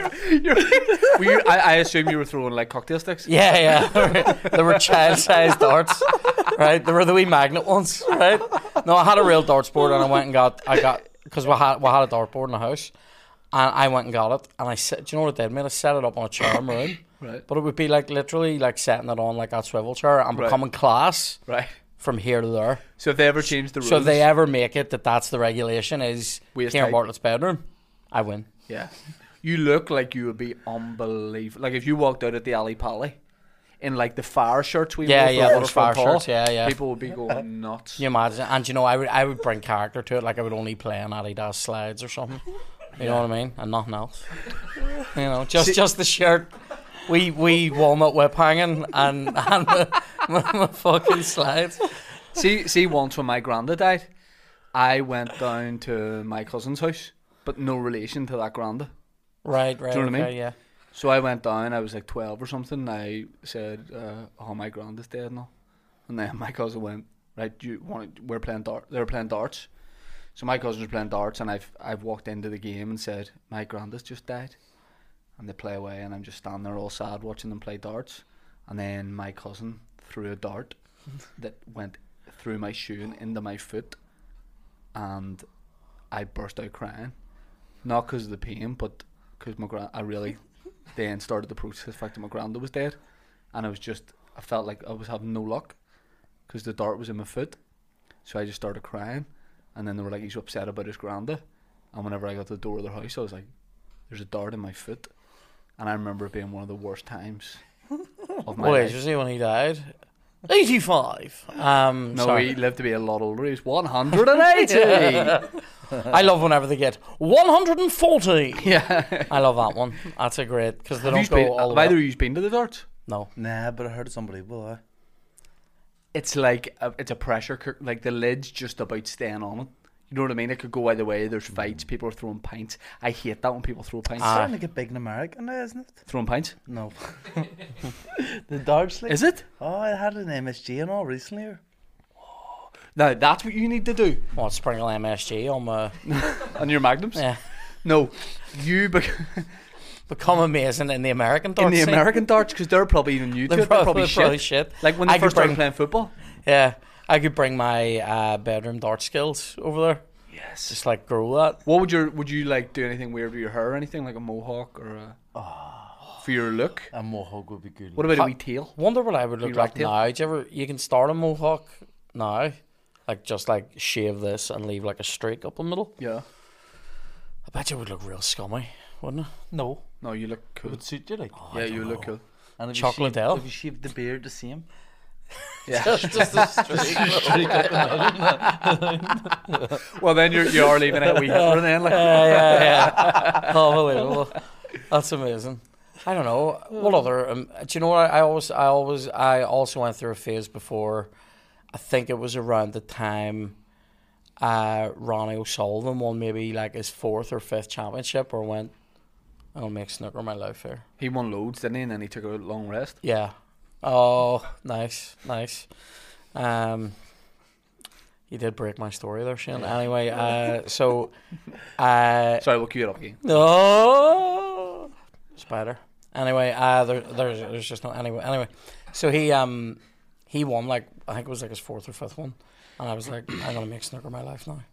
[SPEAKER 1] I assume you were throwing like cocktail sticks.
[SPEAKER 2] Yeah. They were child-sized darts, right? They were the wee magnet ones, right? No, I had a real darts board, and I got because we had a dart board in the house, and I went and got it, and do you know what I did, mate? I set it up on a chair in my room,
[SPEAKER 1] right?
[SPEAKER 2] But it would be like literally like setting it on like that swivel chair and becoming class,
[SPEAKER 1] right?
[SPEAKER 2] From here to there.
[SPEAKER 1] So if they ever change the rules,
[SPEAKER 2] so if they ever make it that's the regulation is Kieran
[SPEAKER 1] tight.
[SPEAKER 2] Bartlett's bedroom, I win.
[SPEAKER 1] Yeah, you look like you would be unbelievable. Like if you walked out at the Ali Pally in like the fire shirts we wore for
[SPEAKER 2] those fire shirts,
[SPEAKER 1] people would be going nuts.
[SPEAKER 2] Can you imagine? And you know, I would bring character to it. Like I would only play on Adidas slides or something. You know what I mean? And nothing else. You know, just the shirt. We walnut whip hanging and my fucking slides.
[SPEAKER 1] See, once when my granda died, I went down to my cousin's house, but no relation to that granda.
[SPEAKER 2] Right.
[SPEAKER 1] Do you know what I mean?
[SPEAKER 2] Yeah.
[SPEAKER 1] So I went down. I was like 12 or something. I said, "Oh, my granda's dead now," and then my cousin went, "Right, we're playing darts." They were playing darts. So my cousin was playing darts, and I've walked into the game and said, "My granda's just died." And they play away, and I'm just standing there all sad watching them play darts. And then my cousin threw a dart that went through my shoe and into my foot, and I burst out crying. Not because of the pain, but because I really then started the process of the fact that my granda was dead, and I felt like I was having no luck because the dart was in my foot. So I just started crying, and then they were like, he's upset about his granda. And whenever I got to the door of their house, I was like, there's a dart in my foot. And I remember it being one of the worst times of my life.
[SPEAKER 2] What age was he when he died? 85.
[SPEAKER 1] No, he lived to be a lot older. He was 180.
[SPEAKER 2] I love whenever they get 140.
[SPEAKER 1] Yeah.
[SPEAKER 2] I love that one. That's a great, because they
[SPEAKER 1] Have
[SPEAKER 2] don't go all the way.
[SPEAKER 1] Have either of you been to the darts?
[SPEAKER 2] No.
[SPEAKER 3] Nah, but I heard it's unbelievable.
[SPEAKER 1] It's like it's a pressure cooker. Like the lid's just about staying on it. You know what I mean? It could go either way. There's fights. People are throwing pints. I hate that when people throw pints.
[SPEAKER 3] It's starting to get big in America now, isn't it?
[SPEAKER 1] Throwing pints?
[SPEAKER 3] No. The darts league.
[SPEAKER 1] Is it?
[SPEAKER 3] Oh, I had an MSG and all recently.
[SPEAKER 1] Now that's what you need to do.
[SPEAKER 2] What, sprinkle MSG on my...
[SPEAKER 1] On your magnums?
[SPEAKER 2] Yeah.
[SPEAKER 1] No, you
[SPEAKER 2] become amazing in the American darts.
[SPEAKER 1] in the
[SPEAKER 2] scene.
[SPEAKER 1] American darts, because they're probably even new to it. They're probably shit. Like when they first started playing football.
[SPEAKER 2] Yeah, I could bring my bedroom dart skills over there.
[SPEAKER 1] Yes.
[SPEAKER 2] Just like grow that.
[SPEAKER 1] What would you like do anything weird with your hair or anything, like a mohawk or for your look?
[SPEAKER 3] A mohawk would be good.
[SPEAKER 1] What about a wee tail?
[SPEAKER 2] Wonder what I would look like
[SPEAKER 1] tail?
[SPEAKER 2] now. You can start a mohawk now, like just like shave this and leave like a streak up the middle.
[SPEAKER 1] Yeah.
[SPEAKER 2] I bet you would look real scummy, wouldn't it?
[SPEAKER 3] No.
[SPEAKER 1] No, you look
[SPEAKER 3] It
[SPEAKER 1] cool.
[SPEAKER 3] would suit you, like.
[SPEAKER 1] Yeah, you look cool.
[SPEAKER 3] And if
[SPEAKER 2] Chocolate
[SPEAKER 3] you
[SPEAKER 2] ale.
[SPEAKER 3] If you shaved the beard the same.
[SPEAKER 1] Yeah.
[SPEAKER 3] just a streak
[SPEAKER 1] Well, then you are leaving it a wee Hitler then. Like.
[SPEAKER 2] Yeah. Unbelievable. That's amazing. I don't know what other. Do you know what I also went through a phase before. I think it was around the time Ronnie O'Sullivan won maybe like his 4th or 5th championship, or went, I'll make snooker my life here.
[SPEAKER 1] He won loads, didn't he? And then he took a long rest.
[SPEAKER 2] Yeah. Oh, nice. You did break my story there, Shane. Anyway, so
[SPEAKER 1] Sorry, we'll cue it up again.
[SPEAKER 2] no spider. Anyway, there's just no anyway. So he won, like, I think it was like his 4th or 5th one, and I was like, I'm gonna make snooker my life now.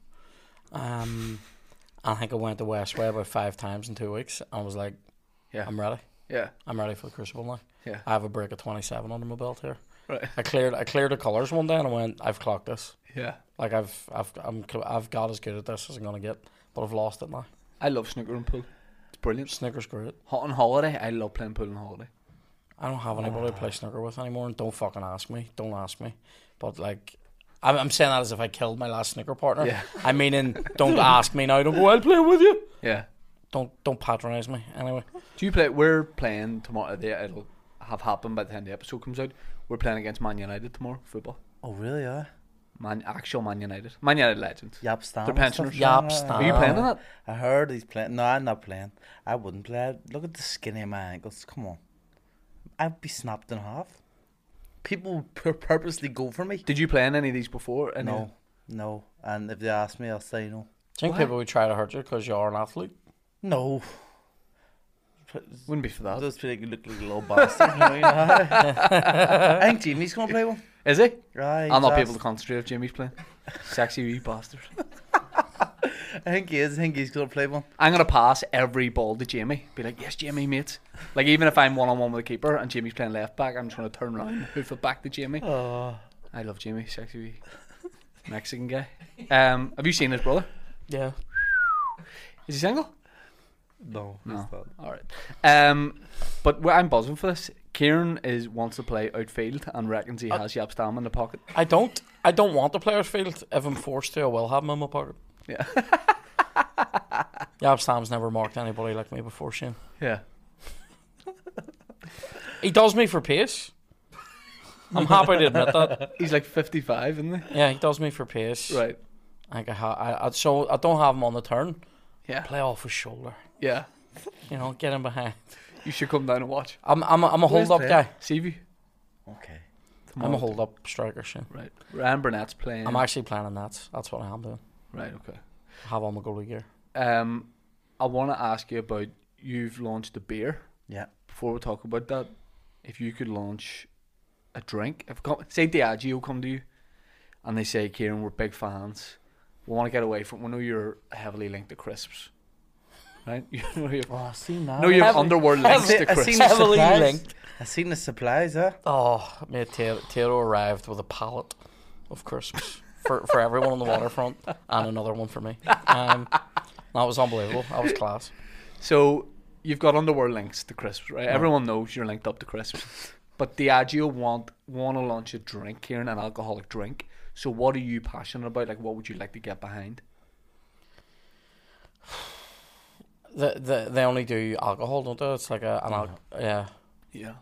[SPEAKER 2] I think I went to Westway about 5 times in 2 weeks. I was like,
[SPEAKER 1] Yeah.
[SPEAKER 2] I'm ready.
[SPEAKER 1] Yeah.
[SPEAKER 2] I'm ready for the Crucible now.
[SPEAKER 1] Yeah.
[SPEAKER 2] I have a break of 27 under my belt here.
[SPEAKER 1] Right.
[SPEAKER 2] I cleared the colours one day and I went, I've clocked this.
[SPEAKER 1] Yeah.
[SPEAKER 2] Like I've got as good at this as I'm gonna get, but I've lost it now.
[SPEAKER 1] I love snooker and pool. It's brilliant.
[SPEAKER 2] Snooker's great.
[SPEAKER 1] Hot on holiday, I love playing pool on holiday.
[SPEAKER 2] I don't have anybody to play snooker with anymore, and don't fucking ask me. Don't ask me. But like, I'm saying that as if I killed my last snooker partner.
[SPEAKER 1] Yeah.
[SPEAKER 2] I mean, don't ask me now. Don't go, I'll play with you.
[SPEAKER 1] Yeah.
[SPEAKER 2] Don't patronise me. Anyway.
[SPEAKER 1] Do you play? We're playing tomorrow. It'll have happened by the time the episode comes out. We're playing against Man United tomorrow, football.
[SPEAKER 3] Oh, really, yeah?
[SPEAKER 1] Actual Man United. Man United legends.
[SPEAKER 3] Yap Stam.
[SPEAKER 1] They're pensioners.
[SPEAKER 2] Yap Stam.
[SPEAKER 1] Are you playing in it?
[SPEAKER 3] I heard he's playing. No, I'm not playing. I wouldn't play. Look at the skinny of my ankles. Come on. I'd be snapped in half. People purposely go for me.
[SPEAKER 1] Did you play in any of these before?
[SPEAKER 3] No. And if they ask me, I'll say no.
[SPEAKER 2] Do you think people would try to hurt you because you are an athlete?
[SPEAKER 3] No.
[SPEAKER 1] Wouldn't be for that.
[SPEAKER 3] Those feel like you look like a little bastard. You know? I think Jimmy's going to play one.
[SPEAKER 1] Is he?
[SPEAKER 3] Right.
[SPEAKER 1] I'll not be able to concentrate if Jimmy's playing. Sexy wee bastard.
[SPEAKER 3] I think he is. I think he's going to play one.
[SPEAKER 1] I'm going to pass every ball to Jamie. Be like, yes, Jamie, mate. Like, even if I'm one-on-one with the keeper and Jamie's playing left back, I'm just going to turn around and hoof it back to Jamie.
[SPEAKER 3] Oh.
[SPEAKER 1] I love Jamie, sexy wee Mexican guy. Have you seen his brother?
[SPEAKER 2] Yeah.
[SPEAKER 1] Is he single?
[SPEAKER 3] No.
[SPEAKER 1] Alright. But I'm buzzing for this. Kieran wants to play outfield and reckons he has Yap Stam in the pocket.
[SPEAKER 2] I don't want to play outfield. If I'm forced to, I will have him in my pocket.
[SPEAKER 1] Yeah.
[SPEAKER 2] Yap Stam's never marked anybody like me before, Shane.
[SPEAKER 1] Yeah.
[SPEAKER 2] He does me for pace. I'm happy to admit that.
[SPEAKER 1] He's like 55, isn't he?
[SPEAKER 2] Yeah, he does me for pace.
[SPEAKER 1] Right.
[SPEAKER 2] So I don't have him on the turn.
[SPEAKER 1] Yeah.
[SPEAKER 2] Play off his shoulder.
[SPEAKER 1] Yeah.
[SPEAKER 2] You know, get him behind.
[SPEAKER 1] You should come down and watch.
[SPEAKER 2] I'm a hold up
[SPEAKER 3] playing?
[SPEAKER 2] guy.
[SPEAKER 1] Seaview.
[SPEAKER 3] Okay.
[SPEAKER 2] I'm a hold up striker, Shane.
[SPEAKER 1] Right. Ryan Burnett's playing.
[SPEAKER 2] I'm actually playing in that. That's what I am doing.
[SPEAKER 1] Right, okay.
[SPEAKER 2] I have on my goalie gear.
[SPEAKER 1] I want to ask you about, you've launched a beer.
[SPEAKER 3] Yeah.
[SPEAKER 1] Before we talk about that, if you could launch a drink, say Diageo come to you and they say, Kieran, we're big fans, we want to get away from, we know you're heavily linked to crisps, right? You know
[SPEAKER 3] I've seen that.
[SPEAKER 1] you're underworld links to
[SPEAKER 3] I've
[SPEAKER 1] crisps.
[SPEAKER 3] seen the
[SPEAKER 2] Heavily
[SPEAKER 3] supplies.
[SPEAKER 2] linked.
[SPEAKER 3] I've seen the supplies, huh?
[SPEAKER 2] Oh, mate, Tero arrived with a pallet of crisps for everyone on the waterfront and another one for me. That was unbelievable. That was class.
[SPEAKER 1] So you've got underworld links to crisps, right? Everyone knows you're linked up to crisps. But Diageo want to launch a drink here, an alcoholic drink. So what are you passionate about? Like, what would you like to get behind?
[SPEAKER 2] They only do alcohol, don't they? It's like yeah.
[SPEAKER 1] Yeah.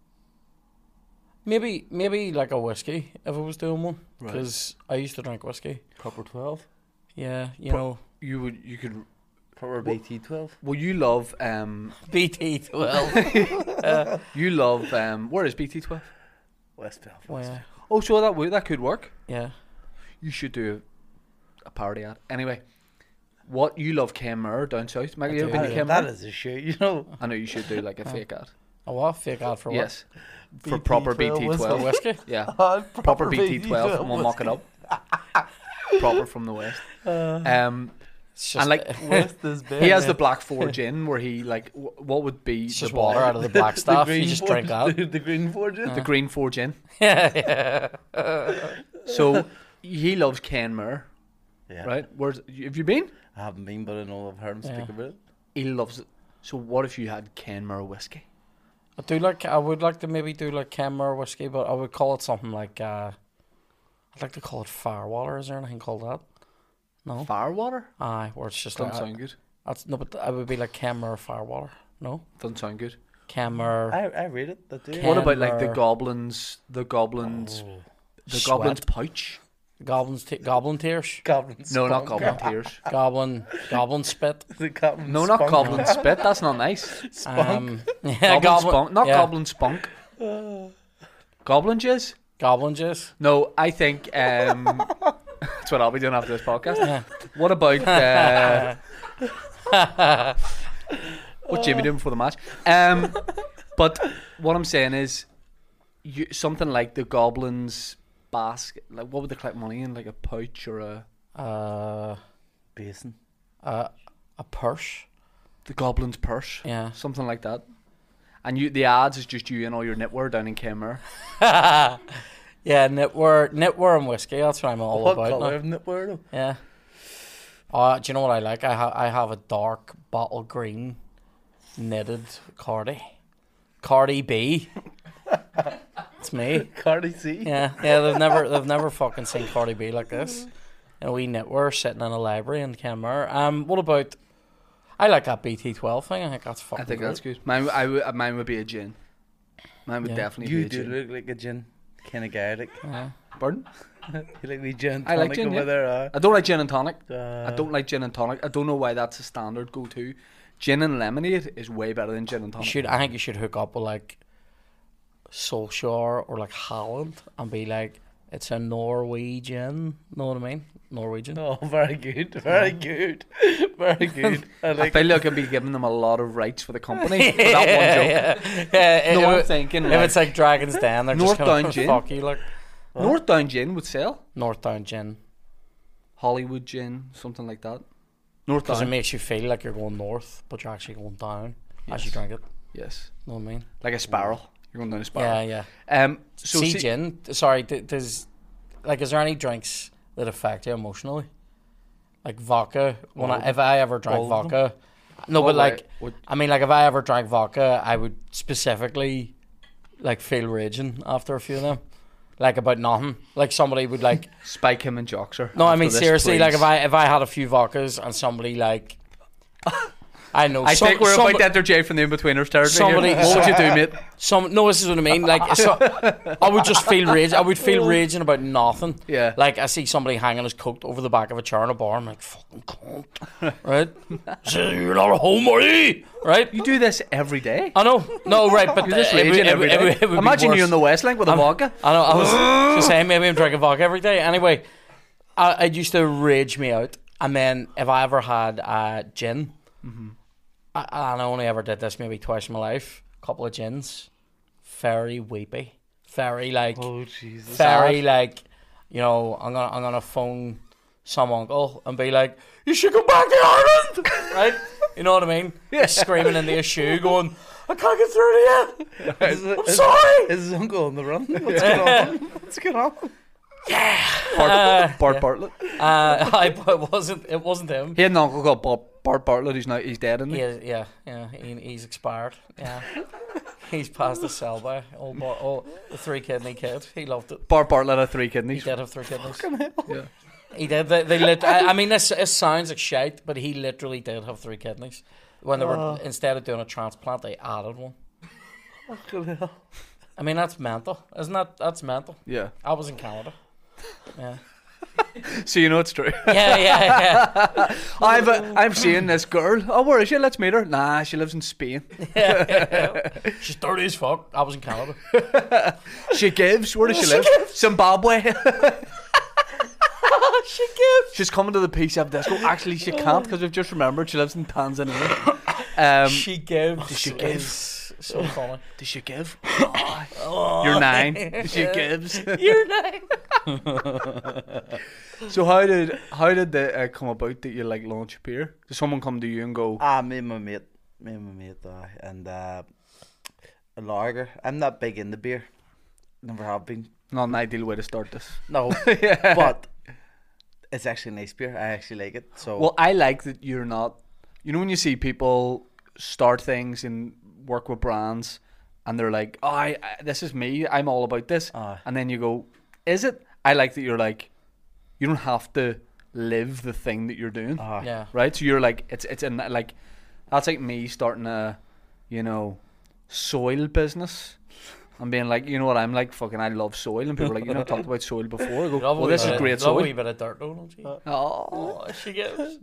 [SPEAKER 2] Maybe like a whiskey if I was doing one,
[SPEAKER 1] Right.
[SPEAKER 2] because I used to drink whiskey.
[SPEAKER 3] Proper 12.
[SPEAKER 2] Yeah, you know,
[SPEAKER 1] You could.
[SPEAKER 3] Proper BT 12.
[SPEAKER 1] Well, you love
[SPEAKER 2] BT 12.
[SPEAKER 1] you love where is BT12?
[SPEAKER 3] West Belfast.
[SPEAKER 2] Well, yeah,
[SPEAKER 1] Oh, so that could work.
[SPEAKER 2] yeah.
[SPEAKER 1] You should do a parody ad. Anyway, what you love Kenmare down south? Michael, you ever been to
[SPEAKER 3] That
[SPEAKER 1] Kenmare?
[SPEAKER 3] is a shit, you know.
[SPEAKER 1] I know you should do like a fake ad.
[SPEAKER 2] A what? Fake ad for what?
[SPEAKER 1] Yes, for proper
[SPEAKER 3] BT12
[SPEAKER 2] For
[SPEAKER 1] BT12.
[SPEAKER 2] whiskey?
[SPEAKER 1] Yeah, proper BT12, and we'll mock it up. Proper from the west.
[SPEAKER 2] It's just,
[SPEAKER 1] And like
[SPEAKER 3] West is bad.
[SPEAKER 1] he has the Black 4 gin, where he like what would be
[SPEAKER 2] it's
[SPEAKER 1] the
[SPEAKER 2] just water out of the black stuff. You just drink that.
[SPEAKER 3] The green fortune.
[SPEAKER 1] the green 4 gin.
[SPEAKER 2] Yeah.
[SPEAKER 1] So he loves Kenmare,
[SPEAKER 3] Yeah.
[SPEAKER 1] right? Have you been?
[SPEAKER 3] I haven't been, but I know I've heard him
[SPEAKER 2] Yeah.
[SPEAKER 3] speak about it.
[SPEAKER 1] He loves it. So what if you had Kenmare whiskey?
[SPEAKER 2] I would like to maybe do like Kenmare whiskey, but I would call it something like I'd like to call it Firewater. Is there anything called that? No.
[SPEAKER 1] Firewater?
[SPEAKER 2] Aye, where it's just
[SPEAKER 1] Doesn't
[SPEAKER 2] like
[SPEAKER 1] sound good.
[SPEAKER 2] that's no, but it would be like Kenmare Firewater. No,
[SPEAKER 1] Doesn't sound good.
[SPEAKER 2] Kenmare.
[SPEAKER 3] I read it. I do.
[SPEAKER 1] What about like the
[SPEAKER 2] Kenmare.
[SPEAKER 1] goblins? The goblins pouch?
[SPEAKER 2] Goblin tears.
[SPEAKER 3] Goblins.
[SPEAKER 1] No, not goblin tears.
[SPEAKER 2] Goblin spit.
[SPEAKER 3] The goblin
[SPEAKER 1] No, not
[SPEAKER 3] spunk.
[SPEAKER 1] goblin spit. That's not nice.
[SPEAKER 2] Yeah,
[SPEAKER 1] Goblin spunk, not
[SPEAKER 2] yeah.
[SPEAKER 1] goblin spunk. Goblin jizz?
[SPEAKER 2] Goblin jizz.
[SPEAKER 1] No, I think that's what I'll be doing after this podcast.
[SPEAKER 2] Yeah.
[SPEAKER 1] What about what Jimmy doing before the match? But what I'm saying is, something like the goblins basket. Like, what would they collect money in? Like a pouch or a
[SPEAKER 3] Basin.
[SPEAKER 2] A purse.
[SPEAKER 1] the goblin's purse?
[SPEAKER 2] Yeah.
[SPEAKER 1] Something like that. and the ads is just you and all your knitwear down in Kenmare.
[SPEAKER 2] Yeah, knitwear and whiskey. That's what I'm all
[SPEAKER 3] What
[SPEAKER 2] about.
[SPEAKER 3] colour
[SPEAKER 2] now.
[SPEAKER 3] of knitwear though?
[SPEAKER 2] Yeah. Do you know what I like? I have a dark bottle green knitted Cardi B. It's me.
[SPEAKER 3] Cardi C.
[SPEAKER 2] Yeah. They've never fucking seen Cardi B like this. And we knitwear sitting in a library in Kenmare. What about? I like that BT12 thing. I think that's fucking.
[SPEAKER 1] I think
[SPEAKER 2] great.
[SPEAKER 1] that's good. Mine would be a gin. Mine would
[SPEAKER 2] Yeah.
[SPEAKER 1] definitely
[SPEAKER 3] You
[SPEAKER 1] be a
[SPEAKER 3] do
[SPEAKER 1] gin.
[SPEAKER 3] look like a gin kind of guy. Like
[SPEAKER 2] Yeah.
[SPEAKER 1] Pardon?
[SPEAKER 3] you like the gin.
[SPEAKER 1] I like
[SPEAKER 3] tonic
[SPEAKER 1] gin,
[SPEAKER 3] over
[SPEAKER 1] yeah.
[SPEAKER 3] there.
[SPEAKER 1] I don't like gin and tonic.
[SPEAKER 3] I
[SPEAKER 1] I don't like gin and tonic. I don't know why that's a standard go-to. Gin and lemonade is way better than gin and tonic.
[SPEAKER 2] I think you should hook up with like Solskjaer or like Holland and be like, it's a Norwegian. Know what I mean? Norwegian.
[SPEAKER 3] Oh, very good, very good, very good. I
[SPEAKER 1] I
[SPEAKER 3] like.
[SPEAKER 1] feel like I'd be giving them a lot of rights for the company for that one joke.
[SPEAKER 2] Yeah,
[SPEAKER 1] No, I'm
[SPEAKER 2] if,
[SPEAKER 1] thinking
[SPEAKER 2] if
[SPEAKER 1] like,
[SPEAKER 2] it's like Dragon's Den, they're just
[SPEAKER 1] North
[SPEAKER 2] gonna
[SPEAKER 1] Down Gin.
[SPEAKER 2] fuck you like
[SPEAKER 1] North Down Gin would sell.
[SPEAKER 2] North Down Gin
[SPEAKER 1] Hollywood Gin, something like that. North
[SPEAKER 2] because it
[SPEAKER 1] Down.
[SPEAKER 2] makes you feel like you're going north, but you're actually going down as you
[SPEAKER 1] Yes.
[SPEAKER 2] drink it.
[SPEAKER 1] Yes,
[SPEAKER 2] Know what I mean?
[SPEAKER 1] like a spiral. You're going down a spiral.
[SPEAKER 2] Yeah.
[SPEAKER 1] So
[SPEAKER 2] See,
[SPEAKER 1] see,
[SPEAKER 2] gin. Sorry, does is there any drinks that affect you emotionally? Like vodka. If I ever drank
[SPEAKER 3] all of
[SPEAKER 2] vodka, no,
[SPEAKER 1] What
[SPEAKER 2] but like
[SPEAKER 1] way- what-
[SPEAKER 2] I mean, like if I ever drank vodka, I would specifically like feel raging after a few of them, like about nothing. Like somebody would like.
[SPEAKER 1] Spike him and Joxer.
[SPEAKER 2] No, I
[SPEAKER 1] after
[SPEAKER 2] mean
[SPEAKER 1] this,
[SPEAKER 2] seriously. Like
[SPEAKER 1] please.
[SPEAKER 2] if I had a few vodkas and somebody like, I know.
[SPEAKER 1] I think we're about to enter Jay from the In-Betweeners territory.
[SPEAKER 2] somebody-
[SPEAKER 1] Here. What would you do, mate?
[SPEAKER 2] No, this is what I mean. Like, so, I would just feel rage. I would feel raging about nothing.
[SPEAKER 1] Yeah.
[SPEAKER 2] Like, I see somebody hanging his coat over the back of a chair in a bar. I'm like, fucking cunt, right? So you're not a homo, are you? Right?
[SPEAKER 1] You do this every day.
[SPEAKER 2] I know. No, right, but
[SPEAKER 1] You're just
[SPEAKER 2] it would-
[SPEAKER 1] raging
[SPEAKER 2] it
[SPEAKER 1] every
[SPEAKER 2] would-
[SPEAKER 1] day.
[SPEAKER 2] it would be
[SPEAKER 1] Imagine you
[SPEAKER 2] worse.
[SPEAKER 1] in the West Link with a vodka.
[SPEAKER 2] I know. I was just saying maybe I'm drinking vodka every day. Anyway, it used to rage me out. And then if I ever had gin, and I only ever did this maybe twice in my life, a couple of gins, very weepy, very like,
[SPEAKER 3] Oh Jesus.
[SPEAKER 2] very like, you know, I'm gonna phone some uncle and be like, you should go back to Ireland, right? You know what I mean? Yeah. Screaming into a shoe, going, I can't get through to you. I'm sorry.
[SPEAKER 3] Is his uncle on the run? What's going on? What's going on?
[SPEAKER 1] Bart Bartlett.
[SPEAKER 2] It wasn't him.
[SPEAKER 1] He had an uncle called Bart Bartlett who's dead, isn't he?
[SPEAKER 2] Yeah. He's expired. Yeah, he's passed his sell by. The 3 kidney kid. He loved it.
[SPEAKER 1] Bart Bartlett had 3
[SPEAKER 2] He
[SPEAKER 1] kidneys.
[SPEAKER 2] did have 3 kidneys.
[SPEAKER 1] Yeah.
[SPEAKER 2] He did. I mean, this sounds like shite, but he literally did have 3 kidneys. When they were instead of doing a transplant, they added one.
[SPEAKER 3] Fucking hell.
[SPEAKER 2] I mean, that's mental, isn't that? That's mental.
[SPEAKER 1] Yeah.
[SPEAKER 2] I was in Canada. Yeah.
[SPEAKER 1] So you know it's true.
[SPEAKER 2] Yeah.
[SPEAKER 1] I'm seeing this girl. Oh, where is she? Let's meet her. Nah, she lives in Spain.
[SPEAKER 2] She's dirty as fuck. I was in Canada.
[SPEAKER 1] She gives. Where does she live? Zimbabwe.
[SPEAKER 2] She gives.
[SPEAKER 1] She's coming to the PCF disco. Actually, she can't because we've just remembered she lives in Tanzania.
[SPEAKER 2] She gives.
[SPEAKER 1] Does she give?
[SPEAKER 2] Is so funny.
[SPEAKER 1] Does she give? You're 9. She gives.
[SPEAKER 2] You're 9.
[SPEAKER 1] So how did that come about that you like launch a beer? Did someone come to you and go,
[SPEAKER 3] Me and my mate, and a lager. I'm not big into beer. Never have been.
[SPEAKER 1] not an ideal way to start this?
[SPEAKER 3] No,
[SPEAKER 1] Yeah.
[SPEAKER 3] but it's actually a nice beer. I actually like it. So
[SPEAKER 1] Well, I like that you're not. You know when you see people start things and work with brands, and they're like, "Oh, I this is me. I'm all about this," and then you go, "Is it?" I like that you're like, you don't have to live the thing that you're doing,
[SPEAKER 2] Yeah.
[SPEAKER 1] right? So you're like, it's in like, that's like me starting a, soil business. And being like, you know what I'm like, fucking I love soil, and people are like, I've talked about soil before. I go, well, this is great
[SPEAKER 2] Love a
[SPEAKER 1] soil.
[SPEAKER 2] wee bit of dirt, though, don't you?
[SPEAKER 1] Oh.
[SPEAKER 2] She gives.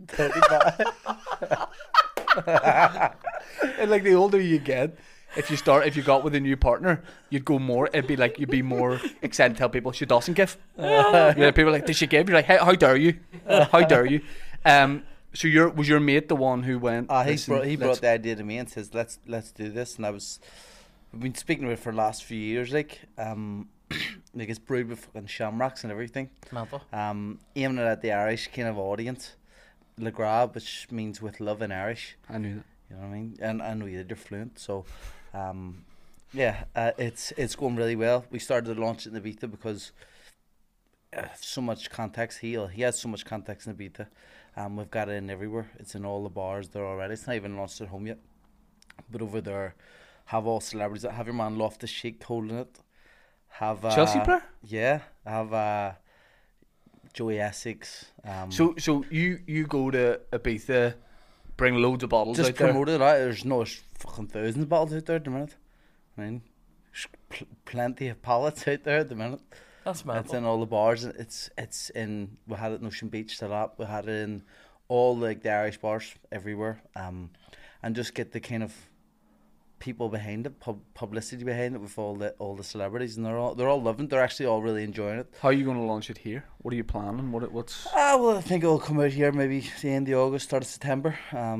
[SPEAKER 1] And like the older you get, if you got with a new partner, you'd go more. It'd be like you'd be more excited to tell people she doesn't give. People are like, does she give? You're like, hey, how dare you? How dare you? So was your mate the one who went?
[SPEAKER 3] he brought the idea to me and says, let's do this. And we've been speaking about it for the last few years, like it's brewed with fucking shamrocks and everything.
[SPEAKER 2] Mental.
[SPEAKER 3] Aiming it at the Irish kind of audience. Le Grab, which means with love in Irish.
[SPEAKER 1] I knew that.
[SPEAKER 3] You know what I mean? And I know you're fluent, so It's going really well. We started to launch it in Ibiza because so much context. He has so much context in Ibiza. We've got it in everywhere. It's in all the bars there already. It's not even launched at home yet. But over there, have all celebrities. Have your man Loftus Cheek holding it. Have
[SPEAKER 1] Chelsea player?
[SPEAKER 3] Yeah. Have Joey Essex.
[SPEAKER 1] So you go to Ibiza, bring loads of bottles
[SPEAKER 3] just
[SPEAKER 1] out there.
[SPEAKER 3] promote it out. There's fucking thousands of bottles out there at the minute. I mean, there's plenty of pallets out there at the minute.
[SPEAKER 2] That's mad.
[SPEAKER 3] It's in all the bars. It's in. We had it in Ocean Beach a lot. We had it in all like the Irish bars everywhere. And just get the kind of people behind it, publicity behind it with all the celebrities, and they're all loving it. They're actually all really enjoying it.
[SPEAKER 1] How are you going to launch it here? What are you planning? What's?
[SPEAKER 3] Well, I think it'll come out here maybe the end of August, start of September.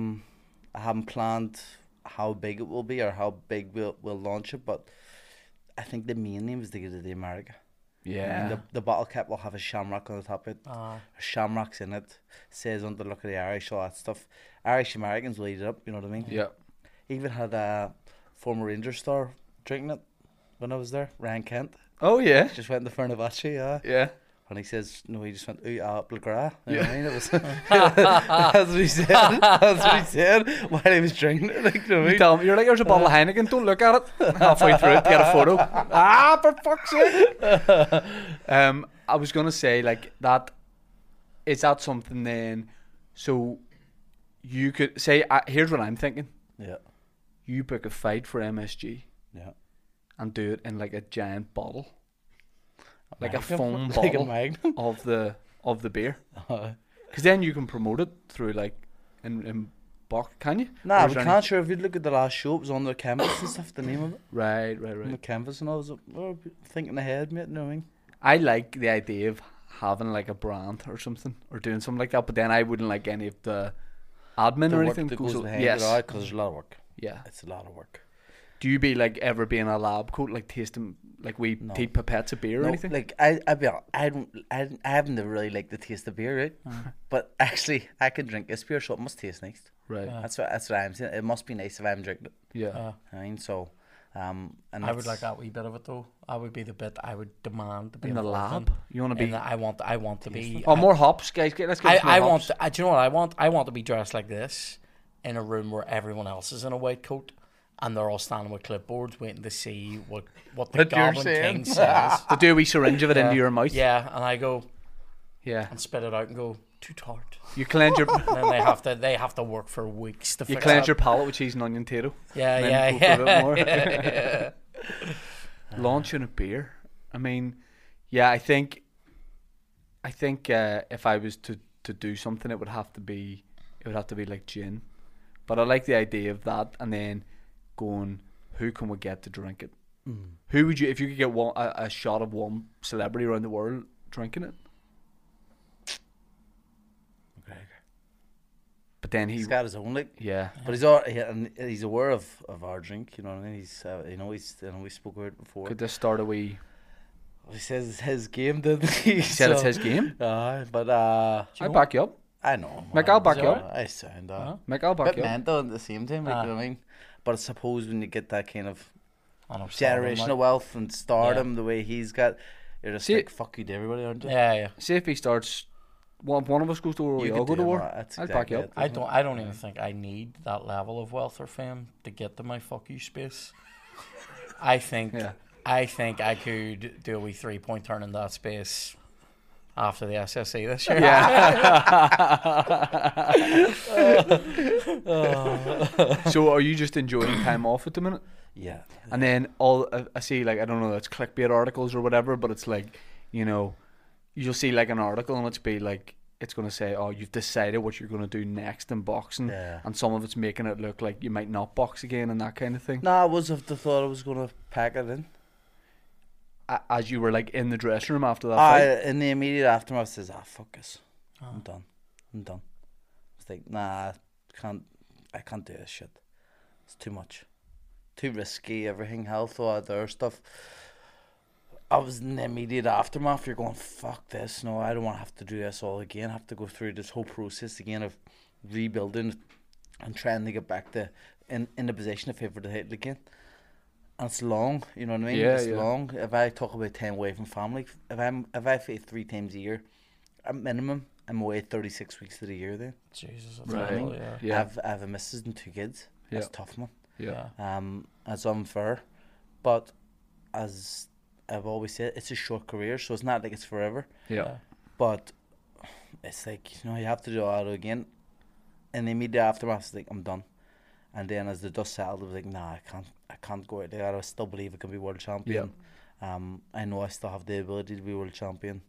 [SPEAKER 3] I haven't planned how big it will be or how big we'll launch it, but I think the main aim is to get it to America.
[SPEAKER 1] Yeah.
[SPEAKER 3] I mean, the bottle cap will have a shamrock on the top of it. Shamrocks in it. Says on the look of the Irish, all that stuff. Irish Americans will eat it up, you know what I mean?
[SPEAKER 1] Yeah.
[SPEAKER 3] Even had a former Rangers star drinking it when I was there, Ryan Kent.
[SPEAKER 1] Oh yeah.
[SPEAKER 3] Just went to Fernavachi, yeah.
[SPEAKER 1] Yeah.
[SPEAKER 3] And he says, no, he just went, ooh, apple gra. You know what I mean? It was, that's what he said. That's what he said while he was drinking it. Like, you know what I
[SPEAKER 1] You
[SPEAKER 3] mean?
[SPEAKER 1] tell me, you're like, there's a bottle of Heineken, don't look at it. Halfway through it, get a photo. For fuck's sake. I was going to say, like, that, is that something then, so you could say, here's what I'm thinking.
[SPEAKER 3] Yeah.
[SPEAKER 1] You book a fight for MSG
[SPEAKER 3] Yeah.
[SPEAKER 1] and do it in like a giant bottle. Like a
[SPEAKER 3] Magnum?
[SPEAKER 1] foam
[SPEAKER 3] Like a
[SPEAKER 1] bottle
[SPEAKER 3] Magnum?
[SPEAKER 1] of the beer. Because then you can promote it through like in box, can you?
[SPEAKER 3] Nah,
[SPEAKER 1] Or
[SPEAKER 3] we
[SPEAKER 1] is there
[SPEAKER 3] can't. Sure, if you look at the last show, it was on their canvas and stuff, the name of it.
[SPEAKER 1] Right.
[SPEAKER 3] On the canvas, and I was thinking ahead, mate, you know what I mean?
[SPEAKER 1] I like the idea of having like a brand or something, or doing something like that, but then I wouldn't like any of the admin
[SPEAKER 3] The
[SPEAKER 1] or
[SPEAKER 3] work
[SPEAKER 1] anything.
[SPEAKER 3] that goes behind
[SPEAKER 1] Yes.
[SPEAKER 3] it, because there's a lot of work.
[SPEAKER 1] Yeah.
[SPEAKER 3] It's a lot of work.
[SPEAKER 1] Do you be like ever be in a lab coat, like tasting like we
[SPEAKER 3] No.
[SPEAKER 1] take pipettes of beer or
[SPEAKER 3] No,
[SPEAKER 1] anything?
[SPEAKER 3] like I be honest, I haven't really liked the taste of beer, right? But actually, I can drink this beer, so it must taste nice.
[SPEAKER 1] Right.
[SPEAKER 2] Yeah.
[SPEAKER 3] That's what I'm saying. It must be nice if I'm drinking it.
[SPEAKER 1] Yeah.
[SPEAKER 3] I mean, so, and
[SPEAKER 2] I would
[SPEAKER 3] that's-
[SPEAKER 2] like that wee bit of it though. I would be the bit I would demand to be
[SPEAKER 1] In the
[SPEAKER 2] involved
[SPEAKER 1] lab, you want to
[SPEAKER 2] in.
[SPEAKER 1] be.
[SPEAKER 2] I want to be.
[SPEAKER 1] Oh, more hops, guys. Let's get.
[SPEAKER 2] I
[SPEAKER 1] more
[SPEAKER 2] want.
[SPEAKER 1] hops.
[SPEAKER 2] Do you know what I want? I want to be dressed like this in a room where everyone else is in a white coat and they're all standing with clipboards waiting to see what the
[SPEAKER 3] What you're
[SPEAKER 2] Goblin
[SPEAKER 3] saying.
[SPEAKER 2] King says.
[SPEAKER 1] To do a wee syringe of it into your mouth.
[SPEAKER 2] Yeah, and I go
[SPEAKER 1] Yeah.
[SPEAKER 2] and spit it out and go too tart.
[SPEAKER 1] You cleanse your.
[SPEAKER 2] And then they have to work for weeks to
[SPEAKER 1] You
[SPEAKER 2] fix
[SPEAKER 1] cleanse
[SPEAKER 2] that.
[SPEAKER 1] your palate with cheese and onion tato.
[SPEAKER 2] Yeah,
[SPEAKER 1] and
[SPEAKER 2] yeah,
[SPEAKER 1] then go for a bit more.
[SPEAKER 2] yeah.
[SPEAKER 1] Launching a beer. I mean, yeah, I think if I was to do something, it would have to be like gin. But I like the idea of that, and then going, who can we get to drink it? Who would you, if you could get a shot of one celebrity around the world drinking it? But then
[SPEAKER 3] he's got his own, like,
[SPEAKER 1] yeah,
[SPEAKER 3] but he's aware of our drink. You know what I mean? He's we spoke about it before.
[SPEAKER 1] could this start a wee?
[SPEAKER 3] He says it's his game, didn't he?
[SPEAKER 1] He said it's his game.
[SPEAKER 3] But
[SPEAKER 1] I'd back you up.
[SPEAKER 3] I know.
[SPEAKER 1] Mick, I'll back you up.
[SPEAKER 3] I sound
[SPEAKER 1] Mick, I'll
[SPEAKER 3] bit
[SPEAKER 1] back you up.
[SPEAKER 3] mental at the same time, like, you know what I mean? But I suppose when you get that kind of
[SPEAKER 2] I know,
[SPEAKER 3] generational wealth and stardom the way he's got, you're just
[SPEAKER 1] See-
[SPEAKER 3] like, fuck you to everybody, aren't you?
[SPEAKER 2] Yeah, yeah.
[SPEAKER 1] See if he starts. One of us goes to war, we
[SPEAKER 3] You
[SPEAKER 1] all
[SPEAKER 3] could
[SPEAKER 1] go to
[SPEAKER 3] do
[SPEAKER 1] war.
[SPEAKER 3] that, that's
[SPEAKER 1] I'd back you up.
[SPEAKER 3] exactly it.
[SPEAKER 2] I don't even think I need that level of wealth or fame to get to my fuck you space. I think
[SPEAKER 1] Yeah.
[SPEAKER 2] I could do a wee 3-point turn in that space after the SSE this year.
[SPEAKER 1] So are you just enjoying time off at the minute?
[SPEAKER 3] Yeah.
[SPEAKER 1] And then I see, like, I don't know, it's clickbait articles or whatever, but it's like, you know, you'll see like an article and it's going to say, oh, you've decided what you're going to do next in boxing,
[SPEAKER 3] Yeah.
[SPEAKER 1] and some of it's making it look like you might not box again and that kind of thing.
[SPEAKER 3] No, I was of the thought I was going to pack it in.
[SPEAKER 1] As you were like in the dressing room after that
[SPEAKER 3] I
[SPEAKER 1] fight.
[SPEAKER 3] in the immediate aftermath says, fuck this. I'm done. It's like, nah, I can't do this shit. It's too much. Too risky, everything, health, all that other stuff. I was in the immediate aftermath, you're going, fuck this, no, I don't want to have to do this all again. I have to go through this whole process again of rebuilding and trying to get back to in the position of favour to hit it again. And it's long, you know what I mean?
[SPEAKER 1] Yeah,
[SPEAKER 3] it's
[SPEAKER 1] yeah.
[SPEAKER 3] long. If I talk about time away from family, if I fight 3 times a year, at minimum, I'm away 36 weeks of the year then.
[SPEAKER 2] Jesus, that's
[SPEAKER 1] Right.
[SPEAKER 2] horrible, yeah.
[SPEAKER 1] Yeah.
[SPEAKER 3] I have a missus and 2 kids. That's
[SPEAKER 1] Yeah.
[SPEAKER 3] tough, man.
[SPEAKER 1] Yeah.
[SPEAKER 3] It's unfair. But as I've always said, it's a short career, so it's not like it's forever.
[SPEAKER 1] Yeah.
[SPEAKER 3] But it's like, you have to do all that again. And the immediate aftermath is like, I'm done. And then as the dust settled, I was like, nah, I can't go out there. I still believe I can be world champion. I know I still have the ability to be world champion.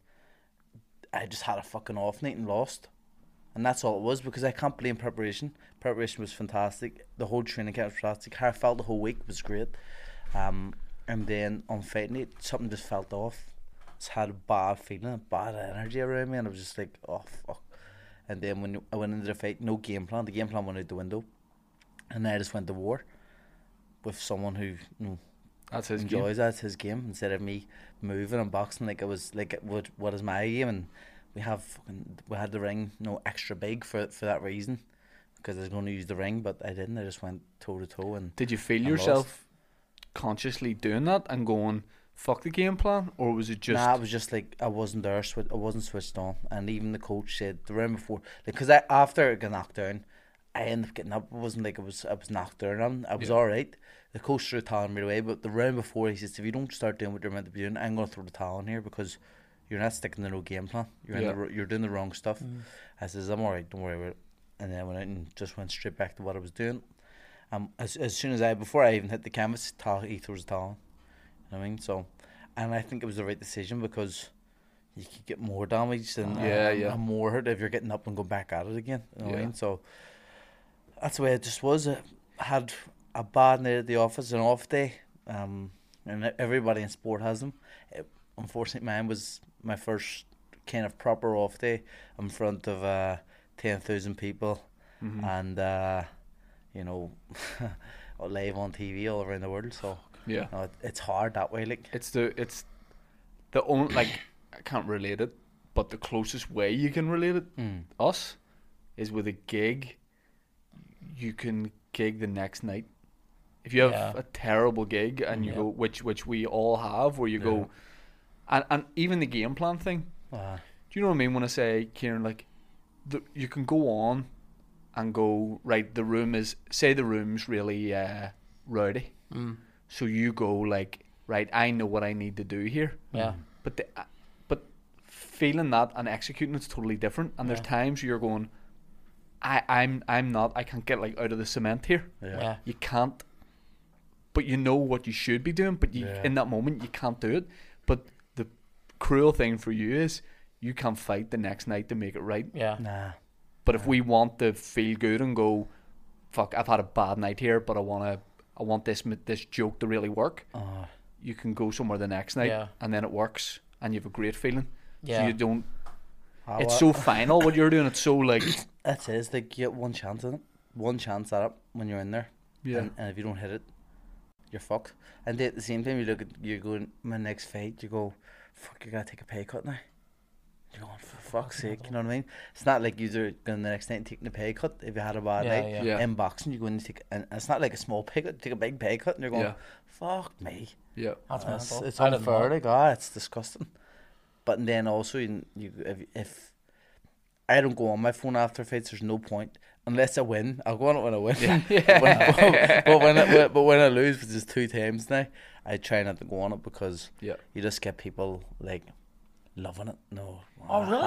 [SPEAKER 3] I just had a fucking off night and lost. And that's all it was, because I can't blame preparation. Preparation was fantastic. The whole training camp was fantastic. How I felt the whole week was great. And then on fight night, something just felt off. Just had a bad feeling, a bad energy around me, and I was just like, oh fuck. And then when I went into the fight, no game plan. The game plan went out the window. And I just went to war with someone who
[SPEAKER 1] That's his
[SPEAKER 3] enjoys that's his game, instead of me moving and boxing like it was like what is my game. And we had the ring extra big for that reason, because I was going to use the ring, but I didn't. I just went toe to toe. And
[SPEAKER 1] Did you feel
[SPEAKER 3] I
[SPEAKER 1] yourself consciously doing that and going, fuck the game plan, or was it just?
[SPEAKER 3] Nah, it was just like I wasn't there. I wasn't switched on. And even the coach said the round before, like, because after I got knocked down, I ended up getting up. It wasn't like I was knocked down. I was all right. The coach threw the towel in right away, but the round before he says, if you don't start doing what you're meant to be doing, I'm going to throw the towel in here, because you're not sticking to no game plan. You're doing the wrong stuff. I says, I'm all right, don't worry about it. And then I went out and just went straight back to what I was doing. As soon as before I even hit the canvas, he throws the towel. You know what I mean? So, and I think it was the right decision, because you could get more damage and more hurt if you're getting up and going back at it again. You know what I mean? So that's the way it just was. I had a bad night at the office, an off day, and everybody in sport has them. Unfortunately, mine was my first kind of proper off day in front of 10,000 people, and live on TV all around the world. So it's hard that way. Like
[SPEAKER 1] it's the only, like, I can't relate it, but the closest way you can relate it, us, is with a gig. You can gig the next night. If you have a terrible gig and you go, which we all have, where you go, and even the game plan thing. Do you know what I mean when I say, Kieran, like, you can go on and go, right, the room's really rowdy. So you go like, right, I know what I need to do here.
[SPEAKER 2] Yeah.
[SPEAKER 1] But feeling that and executing it's totally different. And there's times you're going, I can't get like out of the cement here.
[SPEAKER 2] Yeah.
[SPEAKER 1] You can't. But you know what you should be doing, but in that moment you can't do it. But the cruel thing for you is you can't fight the next night to make it right.
[SPEAKER 2] Yeah.
[SPEAKER 3] Nah.
[SPEAKER 1] But if we want to feel good and go, fuck, I've had a bad night here, but I want this joke to really work. You can go somewhere the next night, and then it works, and you have a great feeling.
[SPEAKER 2] Yeah.
[SPEAKER 1] So you don't. It's so final what you're doing. It's so like.
[SPEAKER 3] It is like you get one chance at it when you're in there.
[SPEAKER 1] Yeah.
[SPEAKER 3] And if you don't hit it, you're fucked. And at the same time, you're going, my next fight, you go, fuck, you gotta take a pay cut now. You're going, for fuck's sake, you know what I mean? It's not like you're going the next night and taking a pay cut if you had a bad night.
[SPEAKER 1] Yeah.
[SPEAKER 3] In boxing, you're going to take, and it's not like a small pay cut, you take a big pay cut, and you're going, fuck me.
[SPEAKER 1] Yeah.
[SPEAKER 2] That's mental.
[SPEAKER 3] It's
[SPEAKER 2] I didn't
[SPEAKER 3] unfair,
[SPEAKER 2] know.
[SPEAKER 3] like, it's disgusting. But then also, if I don't go on my phone after fights, there's no point. Unless I win, I'll go on it when I win. But when I lose, which is 2 times now, I try not to go on it, because you just get people like loving it. No.
[SPEAKER 2] Oh, really?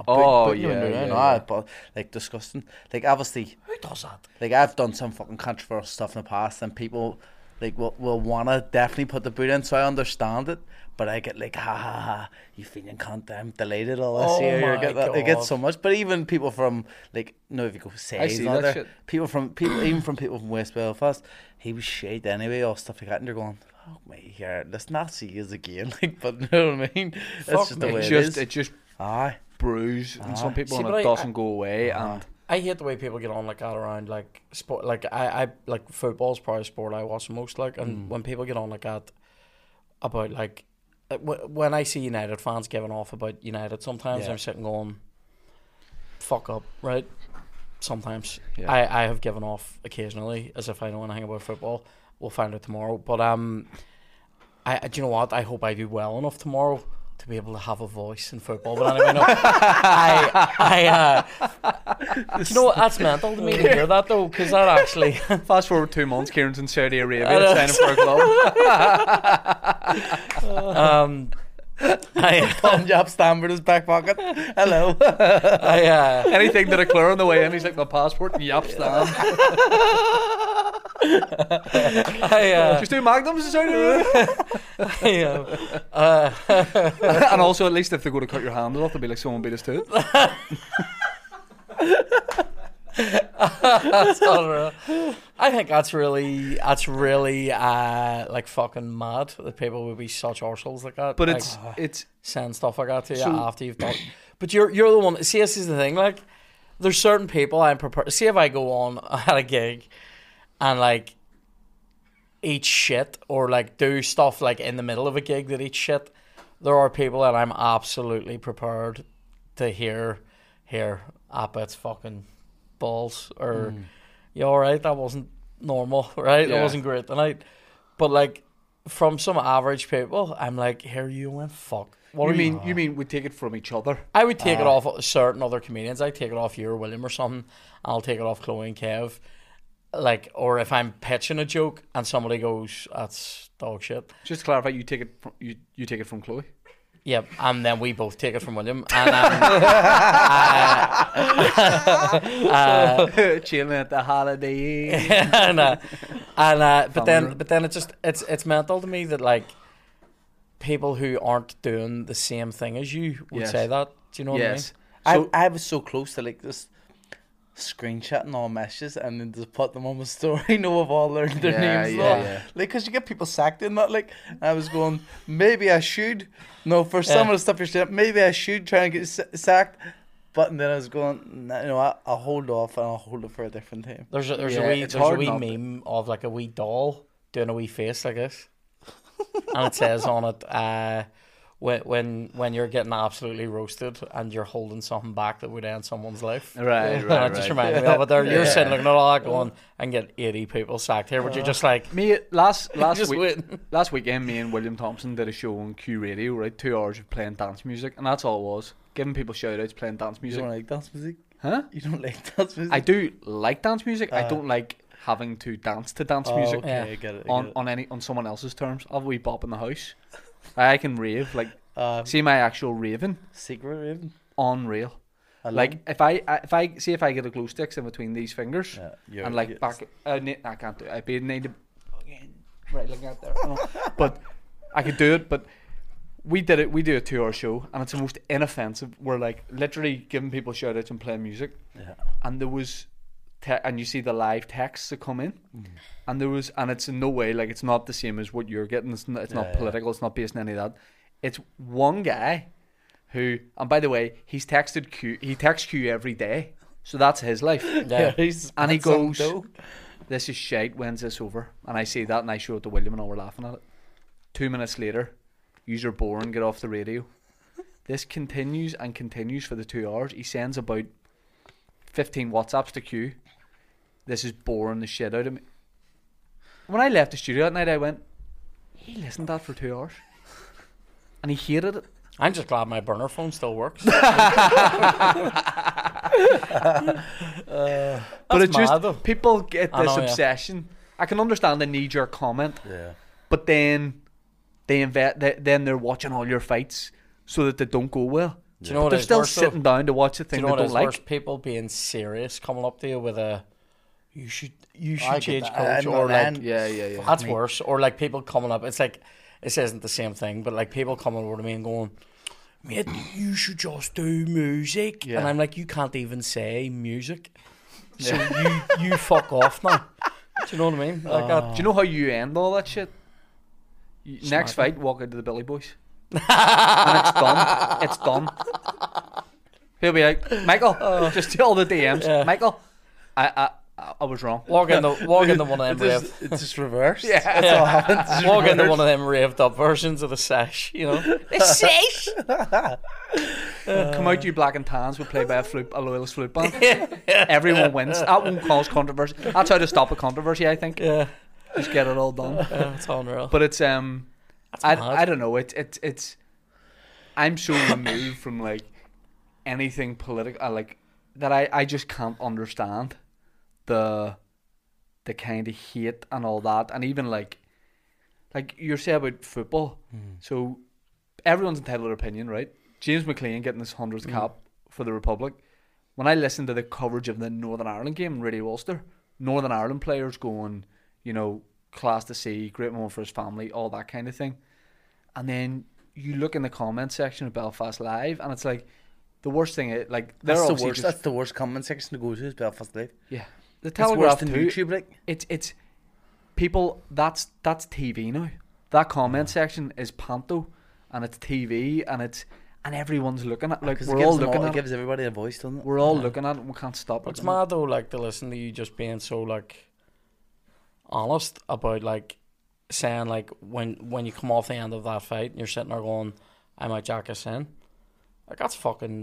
[SPEAKER 3] But like disgusting. Like obviously,
[SPEAKER 2] Who does that?
[SPEAKER 3] like I've done some fucking controversial stuff in the past, and people like will wanna definitely put the boot in, so I understand it. But I get like, you feeling cunt, I'm deleted all this year. You get that. They get so much. But even people from like, if you go say,
[SPEAKER 1] I see that shit.
[SPEAKER 3] People from West Belfast, he was shade anyway, all stuff like that, and they're going, fuck me here, let's not see you again. Like, but you know what I mean? That's just the way it is.
[SPEAKER 1] It just
[SPEAKER 3] Aye.
[SPEAKER 1] bruise and some people,
[SPEAKER 2] See,
[SPEAKER 1] and
[SPEAKER 2] but
[SPEAKER 1] it doesn't go away. And
[SPEAKER 2] I hate the way people get on like that around like sport. Like I like football's probably a sport I watch the most. Like, and when people get on like that about like when I see United fans giving off about United, sometimes I'm sitting going, fuck up, right? sometimes.
[SPEAKER 1] Yeah.
[SPEAKER 2] I have given off occasionally, as if I know anything about football. We'll find out tomorrow. But do you know what? I hope I do well enough tomorrow to be able to have a voice in football. But anyway, no. Do you know what? That's mental to me to hear that though, because that actually.
[SPEAKER 1] Fast forward 2 months, Kieran's in Saudi Arabia signing for a club.
[SPEAKER 3] Punjab stand with his back pocket. Hello.
[SPEAKER 1] Anything to declare on the way in, he's like, my passport, yep, stand. Just do magnums in Saudi Arabia. And also, at least if they go to cut your hand off, they'll be like, someone beat us to it.
[SPEAKER 2] That's unreal. I think that's really like fucking mad that people would be such arseholes like that.
[SPEAKER 1] But
[SPEAKER 2] like,
[SPEAKER 1] it's
[SPEAKER 2] send stuff like that to you after you've done. But you're the one. See, this is the thing. Like, there's certain people I'm prepared. See, if I go on at a gig and like eat shit or like do stuff like in the middle of a gig that eat shit, there are people that I'm absolutely prepared to hear it's fucking balls or you alright, that wasn't normal, right? That wasn't great tonight. But like from some average people, I'm like, here you went, fuck. What
[SPEAKER 1] you mean we take it from each other?
[SPEAKER 2] I would take it off certain other comedians. I take it off you or William or something. I'll take it off Chloe and Kev. Like, or if I'm pitching a joke and somebody goes, that's dog shit.
[SPEAKER 1] Just to clarify, you take it from you take it from Chloe.
[SPEAKER 2] Yep, and then we both take it from William. And
[SPEAKER 1] chilling at the holiday.
[SPEAKER 2] but then it's mental to me that like people who aren't doing the same thing as you would say that. Do you know what I mean?
[SPEAKER 3] So I was so close to like this screenshotting all messages and then just put them on my story. Know of all their names. Like, because you get people sacked in that. Like, I was going, maybe I should. No, for some of the stuff you're saying, maybe I should try and get sacked. But then I was going, nah, you know what? I'll hold off and I'll hold it for a different time.
[SPEAKER 2] There's a wee meme of like a wee doll doing a wee face like this, and it says on it, when you're getting absolutely roasted and you're holding something back that would end someone's life.
[SPEAKER 1] Right.
[SPEAKER 2] It just reminded me of it there. You're sitting looking at all that going, and get 80 people sacked here, but you're just like...
[SPEAKER 1] Me, last weekend, me and William Thompson did a show on Q Radio, right? 2 hours of playing dance music, and that's all it was. Giving people shout-outs, playing dance music.
[SPEAKER 3] You don't like dance music?
[SPEAKER 1] Huh?
[SPEAKER 3] You don't like dance music?
[SPEAKER 1] I do like dance music. I don't like having to dance to dance music
[SPEAKER 3] I get it.
[SPEAKER 1] on someone else's terms. I'll have a wee bop in the house. I can rave, like... see my actual raving,
[SPEAKER 3] secret raving,
[SPEAKER 1] unreal. Like if I get a glow sticks in between these fingers and like back, I can't do it. I need to right like that there. But I could do it. But we did it. We do a 2 hour show, and it's the most inoffensive. We're like literally giving people shout outs and playing music. Yeah. And there was, and you see the live texts that come in, and there was, and it's in no way like it's not the same as what you're getting. It's not political. It's not based on any of that. It's one guy who, and by the way, he texts Q every day, so that's his life.
[SPEAKER 2] Yeah.
[SPEAKER 1] And he goes, "This is shite. When's this over?" And I say that, and I show it to William, and all we're laughing at it. 2 minutes later, you're boring. Get off the radio. This continues and continues for the 2 hours. He sends about 15 WhatsApps to Q. This is boring the shit out of me. When I left the studio that night, I went, he listened to that for 2 hours. And he hated it.
[SPEAKER 2] I'm just glad my burner phone still works.
[SPEAKER 1] But it's just
[SPEAKER 2] though.
[SPEAKER 1] people get this obsession. I can understand the knee-jerk comment.
[SPEAKER 3] Yeah.
[SPEAKER 1] But then then they're watching all your fights so that they don't go well.
[SPEAKER 2] Do you know what
[SPEAKER 1] they're still sitting down to watch the thing they don't like.
[SPEAKER 2] Worse? People being serious, coming up to you with a you should change coach, or like
[SPEAKER 1] yeah.
[SPEAKER 2] That's worse. Or like people coming up. It's like, this isn't the same thing, but like people coming over to me and going, mate, you should just do music. And I'm like, you can't even say music. So you fuck off now. Do you know what I mean? Like that.
[SPEAKER 1] Do you know how you end all that shit? Next fight, walk out to the Billy Boys. And it's done. It's done. He'll be like, Michael, just all the DMs. Michael, I I was wrong.
[SPEAKER 2] Walk into one of them
[SPEAKER 3] It's just reversed.
[SPEAKER 1] Yeah.
[SPEAKER 3] That's all happens.
[SPEAKER 2] walk into one of them raved up versions of the Sesh, you know. The Sesh.
[SPEAKER 1] Come out, you black and tans. We play by a loyalist flute band. Everyone wins. That won't cause controversy. That's how to stop a controversy, I think.
[SPEAKER 2] Yeah,
[SPEAKER 1] Just get it all done.
[SPEAKER 2] it's unreal.
[SPEAKER 1] But it's
[SPEAKER 2] That's mad.
[SPEAKER 1] I don't know. It's I'm so removed from like anything political, like that. I just can't understand the kind of hate and all that, and even like you're saying about football. So everyone's entitled to their opinion, right? James McLean getting his 100th cap for the Republic. When I listened to the coverage of the Northern Ireland game in Radio Ulster, Northern Ireland players going, you know, class to see, great moment for his family, all that kind of thing. And then you look in the comment section of Belfast Live, and it's like the worst thing. Like
[SPEAKER 3] That's the worst. That's the worst comment section to go to is Belfast Live.
[SPEAKER 1] Yeah, the
[SPEAKER 3] It's worse
[SPEAKER 1] Telegraph
[SPEAKER 3] than
[SPEAKER 1] too.
[SPEAKER 3] YouTube. Like
[SPEAKER 1] It's people. That's TV now. That comment section is panto, and it's TV, and everyone's looking at like
[SPEAKER 3] 'cause
[SPEAKER 1] we're all looking
[SPEAKER 3] it
[SPEAKER 1] at it.
[SPEAKER 3] gives everybody a voice, doesn't it?
[SPEAKER 1] We're all looking at it. And we can't stop.
[SPEAKER 2] It's
[SPEAKER 1] looking at
[SPEAKER 2] mad though, like to listen to you just being so like honest about like saying like when you come off the end of that fight and you're sitting there going, I might jack us in. Like that's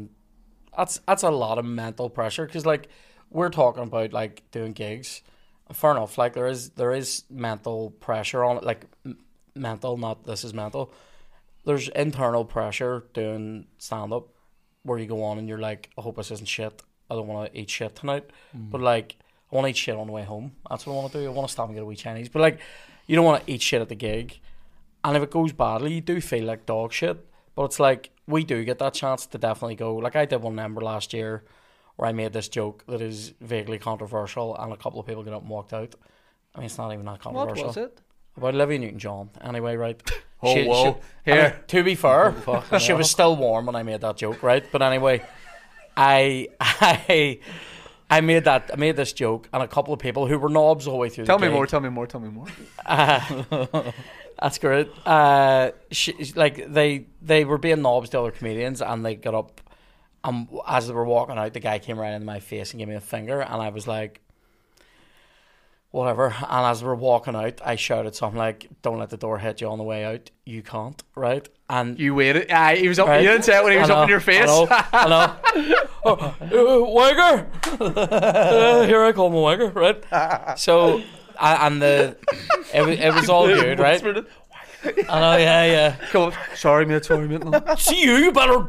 [SPEAKER 2] a lot of mental pressure because like we're talking about like doing gigs. Fair enough, like there is mental pressure on it, like mental, not this is mental. There's internal pressure doing stand up where you go on and you're like, I hope this isn't shit. I don't want to eat shit tonight. But like I want to eat shit on the way home. That's what I want to do. I want to stop and get a wee Chinese. But like you don't want to eat shit at the gig. And if it goes badly, you do feel like dog shit. But it's like we do get that chance to definitely go. Like I did one number last year where I made this joke that is vaguely controversial and a couple of people got up and walked out. I mean, it's not even that
[SPEAKER 1] What
[SPEAKER 2] controversial.
[SPEAKER 1] was it?
[SPEAKER 2] About Olivia Newton-John. Anyway, right.
[SPEAKER 1] Oh, whoa.
[SPEAKER 2] I mean,
[SPEAKER 1] Here.
[SPEAKER 2] to be fair, she was still warm when I made that joke, right? But anyway, I made this joke, and a couple of people who were knobs all the way through.
[SPEAKER 1] Tell
[SPEAKER 2] the
[SPEAKER 1] me
[SPEAKER 2] gig,
[SPEAKER 1] more. Tell me more.
[SPEAKER 2] That's great. They were being knobs to other comedians, and they got up. As they were walking out, the guy came right into my face and gave me a finger, and I was like, whatever. And as we were walking out, I shouted something like, "Don't let the door hit you on the way out. You can't." Right? And
[SPEAKER 1] You waited. He was up.
[SPEAKER 2] Right.
[SPEAKER 1] You didn't say it when he was
[SPEAKER 2] I
[SPEAKER 1] up in
[SPEAKER 2] know,
[SPEAKER 1] your face.
[SPEAKER 2] I know. Wagger! Here I call my Wagger, right? So, it was all good, right? I know, yeah.
[SPEAKER 1] Come on. Sorry, mate. No.
[SPEAKER 2] See you better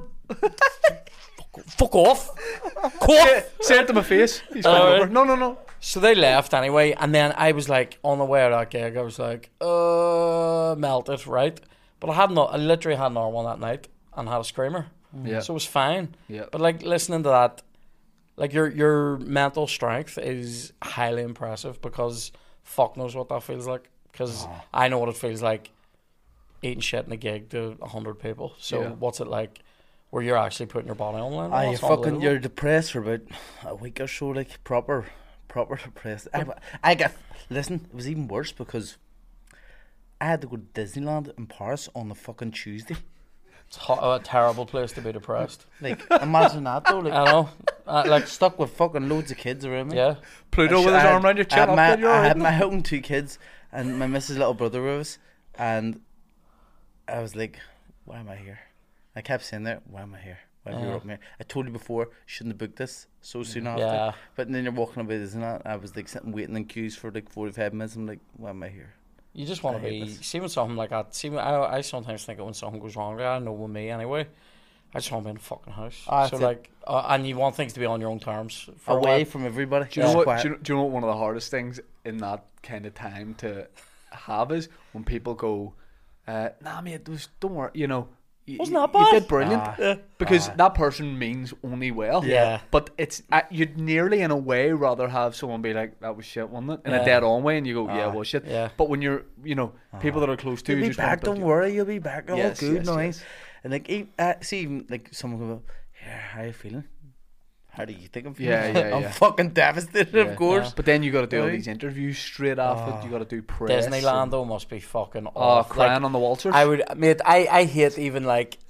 [SPEAKER 2] fuck off.
[SPEAKER 1] Say it to my face. He's coming
[SPEAKER 2] Alright.
[SPEAKER 1] over. No.
[SPEAKER 2] So they left anyway, and then I was like, on the way out of that gig, I was like, melted, right? But I literally had another one that night and had a screamer.
[SPEAKER 1] Yeah.
[SPEAKER 2] So it was fine.
[SPEAKER 1] Yeah.
[SPEAKER 2] But like listening to that, like your mental strength is highly impressive because fuck knows what that feels like. Because I know what it feels like eating shit in a gig to 100 people. So
[SPEAKER 1] Yeah.
[SPEAKER 2] what's it like where you're actually putting your body on the line?
[SPEAKER 3] You're depressed for about a week or so, like proper depressed. Listen, it was even worse because I had to go to Disneyland in Paris on the fucking Tuesday.
[SPEAKER 2] It's a terrible place to be depressed.
[SPEAKER 3] Like, imagine that though. Like,
[SPEAKER 2] I know.
[SPEAKER 3] like stuck with fucking loads of kids around me.
[SPEAKER 2] Yeah.
[SPEAKER 1] Pluto with his arm around your chin.
[SPEAKER 3] I had my own 2 kids and my missus' little brother with us, and I was like, why am I here? I kept saying that, why am I here? Why are you up here? I told you before, shouldn't have booked this so soon after.
[SPEAKER 2] Yeah.
[SPEAKER 3] But then you're walking about, isn't it? I was like sitting waiting in queues for like 45 minutes. I'm like, why am I here?
[SPEAKER 2] You just want to be. See when something like that. I sometimes think when something goes wrong. I know with me anyway. I just want to be in a fucking house. So like, and you want things to be on your own terms. For
[SPEAKER 3] away from everybody.
[SPEAKER 1] Do you know what? Do you know what one of the hardest things in that kind of time to have is when people go, "Nah, mate, don't worry." You know,
[SPEAKER 2] wasn't that bad?
[SPEAKER 1] You did brilliant because that person means only well.
[SPEAKER 2] Yeah.
[SPEAKER 1] But it's you'd nearly in a way rather have someone be like, "That was shit, wasn't it?" In a dead on way, and you go, "Yeah, well, shit."
[SPEAKER 2] Yeah.
[SPEAKER 1] But when you're, people that are close to
[SPEAKER 3] you'll
[SPEAKER 1] you,
[SPEAKER 3] be
[SPEAKER 1] just
[SPEAKER 3] back.
[SPEAKER 1] want to
[SPEAKER 3] Don't worry, you'll be back. All
[SPEAKER 1] Yes,
[SPEAKER 3] good,
[SPEAKER 1] yes,
[SPEAKER 3] no.
[SPEAKER 1] yes.
[SPEAKER 3] And like, see, even like someone will go, "Yeah, how are you feeling? How do you think I'm feeling?"
[SPEAKER 1] Yeah.
[SPEAKER 3] I'm fucking devastated, of course.
[SPEAKER 1] But then you got to do all
[SPEAKER 3] Right.
[SPEAKER 1] these interviews straight after it. You got to do press.
[SPEAKER 2] Disneyland
[SPEAKER 1] and-
[SPEAKER 2] though must be fucking off.
[SPEAKER 1] crying
[SPEAKER 2] Like,
[SPEAKER 1] on the waltzers.
[SPEAKER 2] I hate even like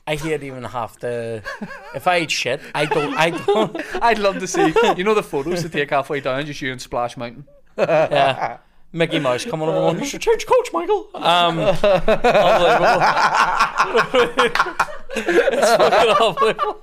[SPEAKER 2] I hate even have to. If I eat shit, I don't.
[SPEAKER 1] I'd love to see, you know, the photos they take halfway down, just you and Splash Mountain.
[SPEAKER 2] Yeah. Mickey Mouse coming over going, Mr. Change Coach, Michael. Unbelievable. It's fucking unbelievable.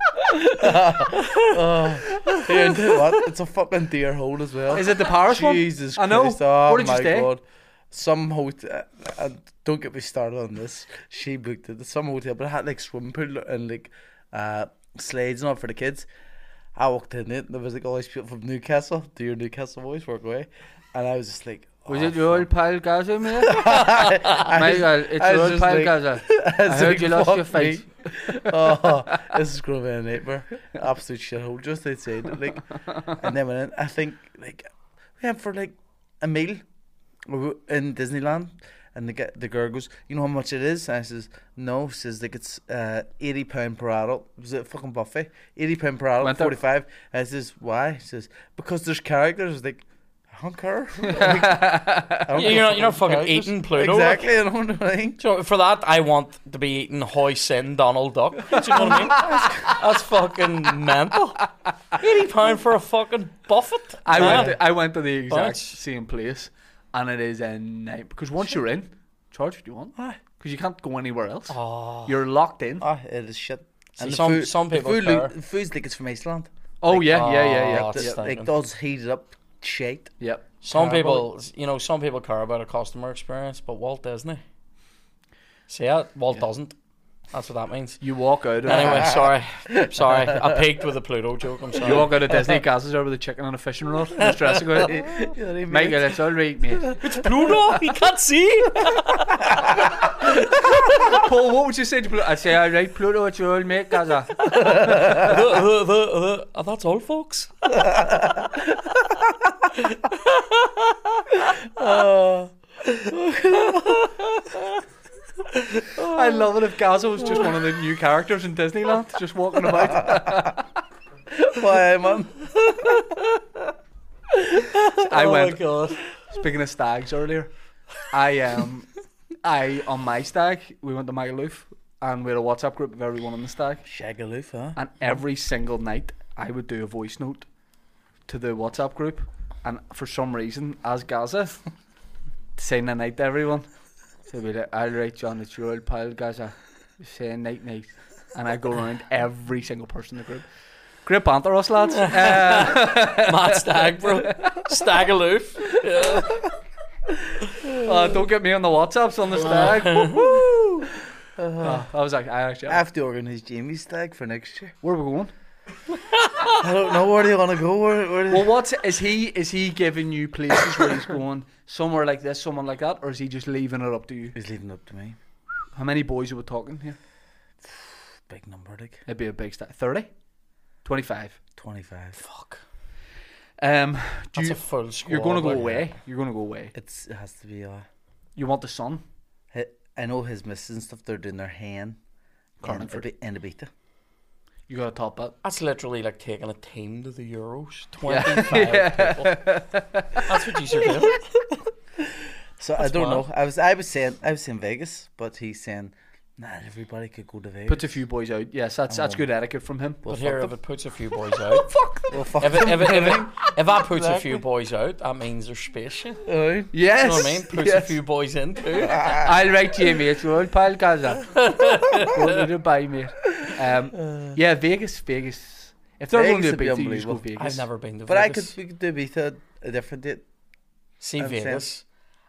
[SPEAKER 3] Dude, you know what? It's a fucking deer hole as well.
[SPEAKER 1] Is it the Paris one?
[SPEAKER 3] Jesus
[SPEAKER 1] I know.
[SPEAKER 3] Christ. Oh
[SPEAKER 1] Where did you
[SPEAKER 3] my
[SPEAKER 1] stay?
[SPEAKER 3] God. Some hotel. Don't get me started on this. She booked it. Some hotel, but it had like swimming pool and like slides and all for the kids. I walked in it and there was like all these people from Newcastle. Do your Newcastle boys work away? And I was just like,
[SPEAKER 1] Was it your old pal Gaza, mate? Michael, it's your old pal Gaza. I heard you lost your face.
[SPEAKER 3] Oh, this is going to be a nightmare. Absolute shithole. Just outside it, like. And then went in. I think like we went for like a meal in Disneyland, and the girl goes, "You know how much it is?" And I says, "No." She says like it's £80 per adult. Was it a fucking buffet? £80 per adult, 45. And I says, "Why?" She says, "Because there's characters." I was like, I don't care.
[SPEAKER 2] You're not fucking eating Pluto.
[SPEAKER 3] Exactly, I don't know what I mean.
[SPEAKER 2] So for that, I want to be eating Hoi Sin Donald Duck. Do you know what I mean? That's fucking mental. £80 for a fucking buffet.
[SPEAKER 1] I went to the exact
[SPEAKER 2] Bunch.
[SPEAKER 1] same place, and it is a night because once you're in, charge what you want. Because you can't go anywhere else.
[SPEAKER 2] Oh.
[SPEAKER 1] You're locked in.
[SPEAKER 3] It is shit.
[SPEAKER 2] See,
[SPEAKER 3] And
[SPEAKER 2] some people care.
[SPEAKER 3] the food's like it's from Iceland.
[SPEAKER 1] Oh
[SPEAKER 3] Like,
[SPEAKER 1] yeah.
[SPEAKER 2] it's
[SPEAKER 3] Like
[SPEAKER 2] stinking.
[SPEAKER 3] those heated up shit.
[SPEAKER 1] Yep.
[SPEAKER 2] Some
[SPEAKER 3] Terrible.
[SPEAKER 2] people, some people care about a customer experience, but Walt Disney. See that? Walt doesn't. That's what that means.
[SPEAKER 1] You walk out.
[SPEAKER 2] Anyway, sorry. I peaked with a Pluto joke. I'm sorry.
[SPEAKER 1] You walk out of Disney castles there with a chicken and a fishing rod. And a stress go. Michael, it's all right, mate.
[SPEAKER 2] It's Pluto. He can't see.
[SPEAKER 1] Paul, what would you say to Pluto? I'd say, all right, Pluto, it's your old mate, Gaza.
[SPEAKER 2] That's all, folks.
[SPEAKER 1] I love it if Gaza was just one of the new characters in Disneyland, just walking about.
[SPEAKER 3] Why, man?
[SPEAKER 1] I went.
[SPEAKER 2] my God.
[SPEAKER 1] Speaking of stags earlier, I on my stag we went to Magaluf and we had a WhatsApp group of everyone on the stag,
[SPEAKER 3] Shagaloof, huh?
[SPEAKER 1] and every single night I would do a voice note to the WhatsApp group, and for some reason as Gaza saying the night to everyone, so we'd be like, all right John, it's your old pal Gaza saying night, and I go around every single person in the group. Great banter us lads.
[SPEAKER 2] Matt Stag, bro. Stag aloof. Yeah.
[SPEAKER 1] Don't get me on the WhatsApps on the stag. I was like, I
[SPEAKER 3] have to organise Jamie's stag for next year.
[SPEAKER 1] where are we going?
[SPEAKER 3] I don't know, where do you want to go?
[SPEAKER 1] Well, is he giving you places where he's going somewhere like this, someone like that, or is he just leaving it up to you?
[SPEAKER 3] He's leading up to me.
[SPEAKER 1] How many boys are we talking here?
[SPEAKER 3] Big number, like
[SPEAKER 1] It'd be a big stag. 30? 25.
[SPEAKER 3] 25.
[SPEAKER 2] Fuck. That's a full squad.
[SPEAKER 1] You're going to go
[SPEAKER 2] like,
[SPEAKER 1] away. You're going to go away.
[SPEAKER 3] It has to be.
[SPEAKER 1] You want the sun?
[SPEAKER 3] I know his missus and stuff. They're doing their hen.
[SPEAKER 1] Carniford.
[SPEAKER 3] In Ibiza.
[SPEAKER 1] You got to top that.
[SPEAKER 2] That's literally like taking a team to the Euros. 25 people. That's what you should do.
[SPEAKER 3] So
[SPEAKER 2] That's
[SPEAKER 3] I don't
[SPEAKER 2] mad.
[SPEAKER 3] know. I was saying Vegas, but he's saying not everybody could go to Vegas.
[SPEAKER 1] Puts a few boys out. Yes, that's good etiquette from him.
[SPEAKER 3] Well,
[SPEAKER 2] But here,
[SPEAKER 3] fuck
[SPEAKER 2] if
[SPEAKER 3] them.
[SPEAKER 2] it puts a few boys out,
[SPEAKER 3] Well, fuck
[SPEAKER 2] if that puts a
[SPEAKER 3] Exactly.
[SPEAKER 2] few boys out, that means there's space. You
[SPEAKER 3] them.
[SPEAKER 1] Yes.
[SPEAKER 2] know what I mean? Puts a few boys in too.
[SPEAKER 1] I'll write to you, mate. It's your old pal Gaza. Go to Dubai, mate. Yeah, Vegas. If they're going to
[SPEAKER 3] Vegas would be
[SPEAKER 1] Ibiza, you just go
[SPEAKER 3] unbelievable.
[SPEAKER 1] Vegas.
[SPEAKER 2] I've never been to
[SPEAKER 3] But
[SPEAKER 2] Vegas.
[SPEAKER 3] we could do Ibiza a different date.
[SPEAKER 2] See
[SPEAKER 3] I'm
[SPEAKER 2] Vegas.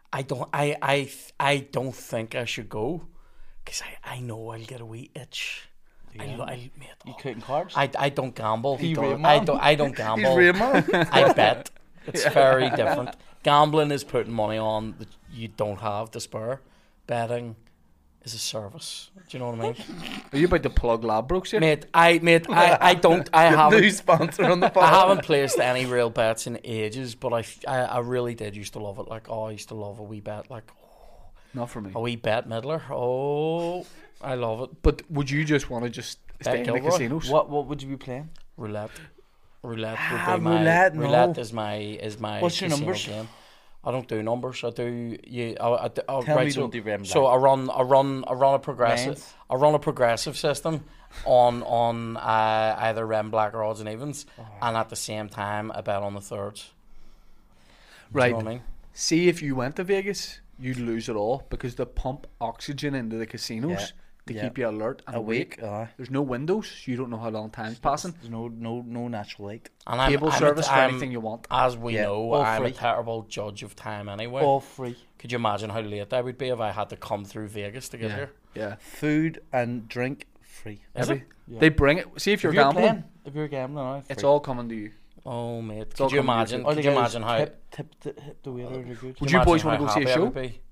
[SPEAKER 2] I don't think I should go because I know I'll get a wee itch. Mate,
[SPEAKER 3] You couldn't cards?
[SPEAKER 2] I don't gamble.
[SPEAKER 3] He Rain
[SPEAKER 2] I
[SPEAKER 3] Man.
[SPEAKER 2] don't gamble.
[SPEAKER 3] He's Rain Man.
[SPEAKER 2] I bet. It's very different. Gambling is putting money on that you don't have to spare. Betting is a service. Do you know what I mean?
[SPEAKER 1] Are you about to plug Ladbrokes here?
[SPEAKER 2] Mate, I don't I
[SPEAKER 3] New
[SPEAKER 2] haven't
[SPEAKER 3] sponsor on the
[SPEAKER 2] I
[SPEAKER 3] pod.
[SPEAKER 2] haven't placed any real bets in ages, but I really did used to love it. Like, I used to love a wee bet, like
[SPEAKER 1] Not for me.
[SPEAKER 2] a wee bet middler. Oh, I love it.
[SPEAKER 1] But would you just want to just stay in the
[SPEAKER 2] Gilroy.
[SPEAKER 1] casinos?
[SPEAKER 3] What would you be playing?
[SPEAKER 2] Roulette would
[SPEAKER 3] Ah,
[SPEAKER 2] be my
[SPEAKER 3] roulette, no.
[SPEAKER 2] roulette is my
[SPEAKER 3] What's your
[SPEAKER 2] casino
[SPEAKER 3] numbers?
[SPEAKER 2] game. I don't do numbers. I do
[SPEAKER 3] Tell me
[SPEAKER 2] right.
[SPEAKER 3] you
[SPEAKER 2] So,
[SPEAKER 3] don't do red and
[SPEAKER 2] so
[SPEAKER 3] black.
[SPEAKER 2] I run a progressive.
[SPEAKER 3] Lanes.
[SPEAKER 2] I run a progressive system on either red and black or odds and evens, and at the same time I bet on the thirds. Do
[SPEAKER 1] Right.
[SPEAKER 2] you know what I mean?
[SPEAKER 1] See, if you went to Vegas, you'd lose it all because they pump oxygen into the casinos to
[SPEAKER 3] Yeah.
[SPEAKER 1] keep you alert and awake.
[SPEAKER 3] Awake.
[SPEAKER 1] There's no windows, so you don't know how long time's passing.
[SPEAKER 3] There's no natural light.
[SPEAKER 2] And I'm,
[SPEAKER 1] Cable
[SPEAKER 2] I'm
[SPEAKER 1] service for
[SPEAKER 2] I'm-
[SPEAKER 1] anything you want.
[SPEAKER 2] As we
[SPEAKER 3] Yeah,
[SPEAKER 2] know,
[SPEAKER 3] all
[SPEAKER 2] I'm a
[SPEAKER 3] free.
[SPEAKER 2] terrible judge of time anyway.
[SPEAKER 3] All free.
[SPEAKER 2] Could you imagine how late I would be if I had to come through Vegas to get
[SPEAKER 1] Yeah.
[SPEAKER 2] here?
[SPEAKER 1] Yeah.
[SPEAKER 3] Food and drink free.
[SPEAKER 2] Is it?
[SPEAKER 3] Yeah.
[SPEAKER 1] They bring it. See, if you're gambling,
[SPEAKER 3] playing, if you're gambling, now,
[SPEAKER 1] it's
[SPEAKER 3] free.
[SPEAKER 1] all coming to you.
[SPEAKER 2] Oh mate,
[SPEAKER 1] all
[SPEAKER 2] could you
[SPEAKER 1] coming to
[SPEAKER 2] imagine?
[SPEAKER 1] you.
[SPEAKER 3] All
[SPEAKER 2] Could
[SPEAKER 3] they
[SPEAKER 2] you
[SPEAKER 3] get is
[SPEAKER 2] imagine how?
[SPEAKER 3] tip the waiter. You're good.
[SPEAKER 1] Would you boys
[SPEAKER 2] imagine
[SPEAKER 1] wanna
[SPEAKER 2] how
[SPEAKER 1] go see a
[SPEAKER 2] happy I
[SPEAKER 1] show?
[SPEAKER 2] would be?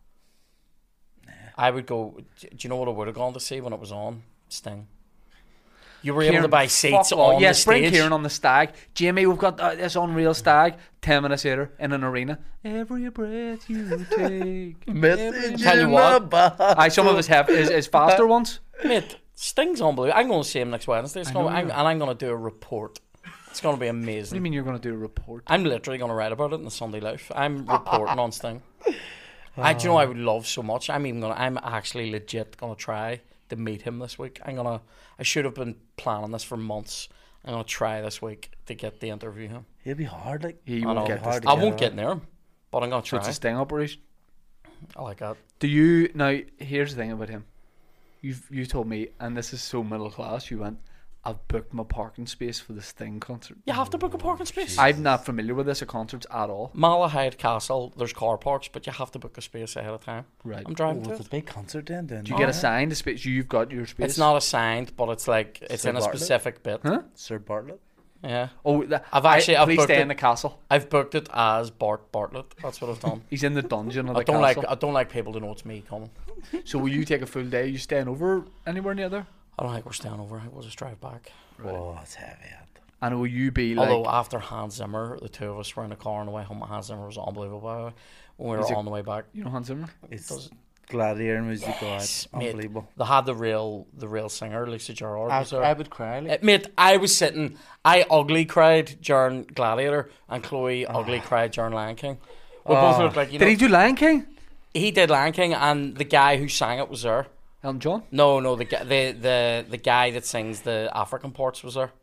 [SPEAKER 2] I would go. Do you know what I would have gone to see when it was on? Sting. You were able to
[SPEAKER 1] Kieran,
[SPEAKER 2] buy seats
[SPEAKER 1] fuck all.
[SPEAKER 2] on
[SPEAKER 1] Yes,
[SPEAKER 2] the
[SPEAKER 1] bring
[SPEAKER 2] stage.
[SPEAKER 1] Kieran on the stag. Jamie, we've got this unreal stag. 10 minutes later in an arena. Every breath you take.
[SPEAKER 3] Message
[SPEAKER 2] Tell you
[SPEAKER 3] in
[SPEAKER 2] what.
[SPEAKER 3] my bottle.
[SPEAKER 1] Aye, some of us have is faster ones.
[SPEAKER 2] Mate, Sting's unbelievable. I'm going to see him next Wednesday.
[SPEAKER 1] I know you are.
[SPEAKER 2] And I'm going to do a report. It's going to be
[SPEAKER 1] What do you
[SPEAKER 2] amazing.
[SPEAKER 1] mean you're going to do a report?
[SPEAKER 2] I'm literally going to write about it in the Sunday Life. I'm reporting on Sting. Do you know I would love so much? I'm actually legit going to try to meet him this week. I should have been planning this for months. I'm going to try this week to get the interview him.
[SPEAKER 3] It'll be hard, like.
[SPEAKER 1] You
[SPEAKER 2] I
[SPEAKER 1] won't
[SPEAKER 2] know.
[SPEAKER 1] get
[SPEAKER 3] Hard
[SPEAKER 1] this.
[SPEAKER 3] to
[SPEAKER 2] I
[SPEAKER 3] get
[SPEAKER 2] won't
[SPEAKER 3] around.
[SPEAKER 2] get near him, but I'm going to
[SPEAKER 1] So
[SPEAKER 2] try.
[SPEAKER 1] it's a sting operation.
[SPEAKER 2] I like that.
[SPEAKER 1] Do you now? Here's the thing about him. You told me, and this is so middle class. You went, I've booked my parking space for the Sting concert.
[SPEAKER 2] You have to book a parking space.
[SPEAKER 1] I'm not familiar with this at concerts at all.
[SPEAKER 2] Malahide Castle, there's car parks, but you have to book a space ahead of time.
[SPEAKER 1] Right.
[SPEAKER 2] I'm driving to
[SPEAKER 3] It's
[SPEAKER 2] it.
[SPEAKER 3] a big concert then.
[SPEAKER 1] Do you get assigned a space? You've got your space.
[SPEAKER 2] It's not assigned, but it's like it's
[SPEAKER 3] Sir
[SPEAKER 2] in a
[SPEAKER 3] Bartlett?
[SPEAKER 2] specific bit.
[SPEAKER 1] Huh?
[SPEAKER 3] Sir Bartlett.
[SPEAKER 2] Yeah,
[SPEAKER 1] Oh,
[SPEAKER 2] I've
[SPEAKER 1] please
[SPEAKER 2] booked
[SPEAKER 1] stay
[SPEAKER 2] it.
[SPEAKER 1] in the castle.
[SPEAKER 2] I've booked it as Bart Bartlett. That's what I've done.
[SPEAKER 1] He's in the dungeon of
[SPEAKER 2] I
[SPEAKER 1] the
[SPEAKER 2] don't
[SPEAKER 1] castle.
[SPEAKER 2] like I don't like people to know it's me coming.
[SPEAKER 1] So will you take a full day? You staying over anywhere near there?
[SPEAKER 2] I don't think we're staying over. I think we'll just drive back.
[SPEAKER 3] Oh, it's heavy.
[SPEAKER 1] And will you be like?
[SPEAKER 2] Although after Hans Zimmer, the two of us were in the car on the way home. Hans Zimmer was unbelievable. By the way, when we were
[SPEAKER 1] Is it-
[SPEAKER 2] on the way back,
[SPEAKER 1] You know Hans Zimmer?
[SPEAKER 3] It's gladiator music.
[SPEAKER 2] Yes,
[SPEAKER 3] God,
[SPEAKER 2] mate.
[SPEAKER 3] unbelievable.
[SPEAKER 2] they had the real singer Lisa Gerrard. Was there.
[SPEAKER 3] I would cry. Like.
[SPEAKER 2] Mate, I was sitting. I ugly cried during Gladiator, and Chloe ugly cried during Lion King. We both looked like you know.
[SPEAKER 1] Did he do Lion King?
[SPEAKER 2] He did Lion King, and the guy who sang it was there.
[SPEAKER 1] Elton John?
[SPEAKER 2] No, the guy that sings the African parts was there.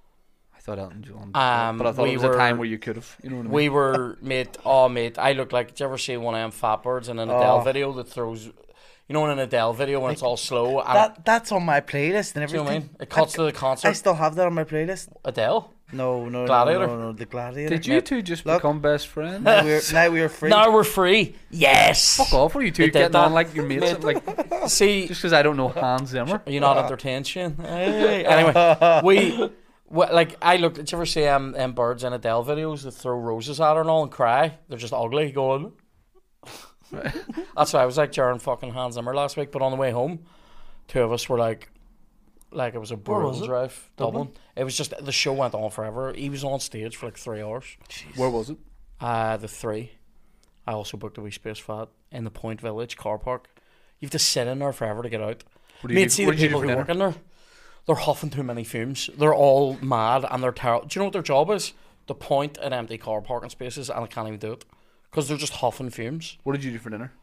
[SPEAKER 1] I thought Elton John.
[SPEAKER 2] Um,
[SPEAKER 1] but I thought
[SPEAKER 2] we
[SPEAKER 1] it was a time
[SPEAKER 2] were-
[SPEAKER 1] where you could have. You know what I mean?
[SPEAKER 2] We were mate. I look like. Did you ever see one of them fat birds in an Adele video that throws? You know, in an Adele video when it's all slow. And
[SPEAKER 3] That's on my playlist and
[SPEAKER 2] do you know what I
[SPEAKER 3] everything.
[SPEAKER 2] mean? It cuts to the
[SPEAKER 3] I
[SPEAKER 2] concert.
[SPEAKER 3] still have that on my playlist.
[SPEAKER 2] Adele.
[SPEAKER 3] No,
[SPEAKER 2] Gladiator?
[SPEAKER 3] no, the Gladiator.
[SPEAKER 1] Did you two just
[SPEAKER 3] Look.
[SPEAKER 1] become best friends?
[SPEAKER 3] Now we're free.
[SPEAKER 2] Now we're free. Yes.
[SPEAKER 1] Fuck off! Are you two
[SPEAKER 2] They did
[SPEAKER 1] getting
[SPEAKER 2] that.
[SPEAKER 1] on like your mates?
[SPEAKER 2] Mate.
[SPEAKER 1] Like
[SPEAKER 2] See,
[SPEAKER 1] just because I don't know Hans Zimmer.
[SPEAKER 2] are you not entertained, Shane? Hey. Anyway, like I looked. Did you ever see them birds in Adele videos that throw roses at her and all and cry? They're just ugly. Going. That's what I was like during fucking Hans Zimmer last week. But on the way home, two of us were like it was a brutal
[SPEAKER 3] was it?
[SPEAKER 2] drive. Dublin. It was just the show went on forever. He was on stage for like 3 hours.
[SPEAKER 1] Where was it?
[SPEAKER 2] The 3. I also booked a wee space for that in the Point Village car park. You have to sit in there forever to get out.
[SPEAKER 1] What do you
[SPEAKER 2] Mate,
[SPEAKER 1] do-
[SPEAKER 2] see
[SPEAKER 1] what
[SPEAKER 2] the
[SPEAKER 1] did you do
[SPEAKER 2] people
[SPEAKER 1] for
[SPEAKER 2] who
[SPEAKER 1] dinner?
[SPEAKER 2] work in there. They're huffing too many fumes. They're all mad and they're terrible. Do you know what their job is? To point at empty car parking spaces and I can't even do it because they're just huffing fumes.
[SPEAKER 1] What did you do for dinner?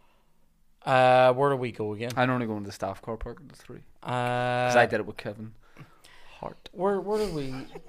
[SPEAKER 2] Where do we go again?
[SPEAKER 1] I'm only going to the staff car park at the 3.
[SPEAKER 2] Uh,
[SPEAKER 1] Because I did it with Kevin Hart.
[SPEAKER 2] Where did we?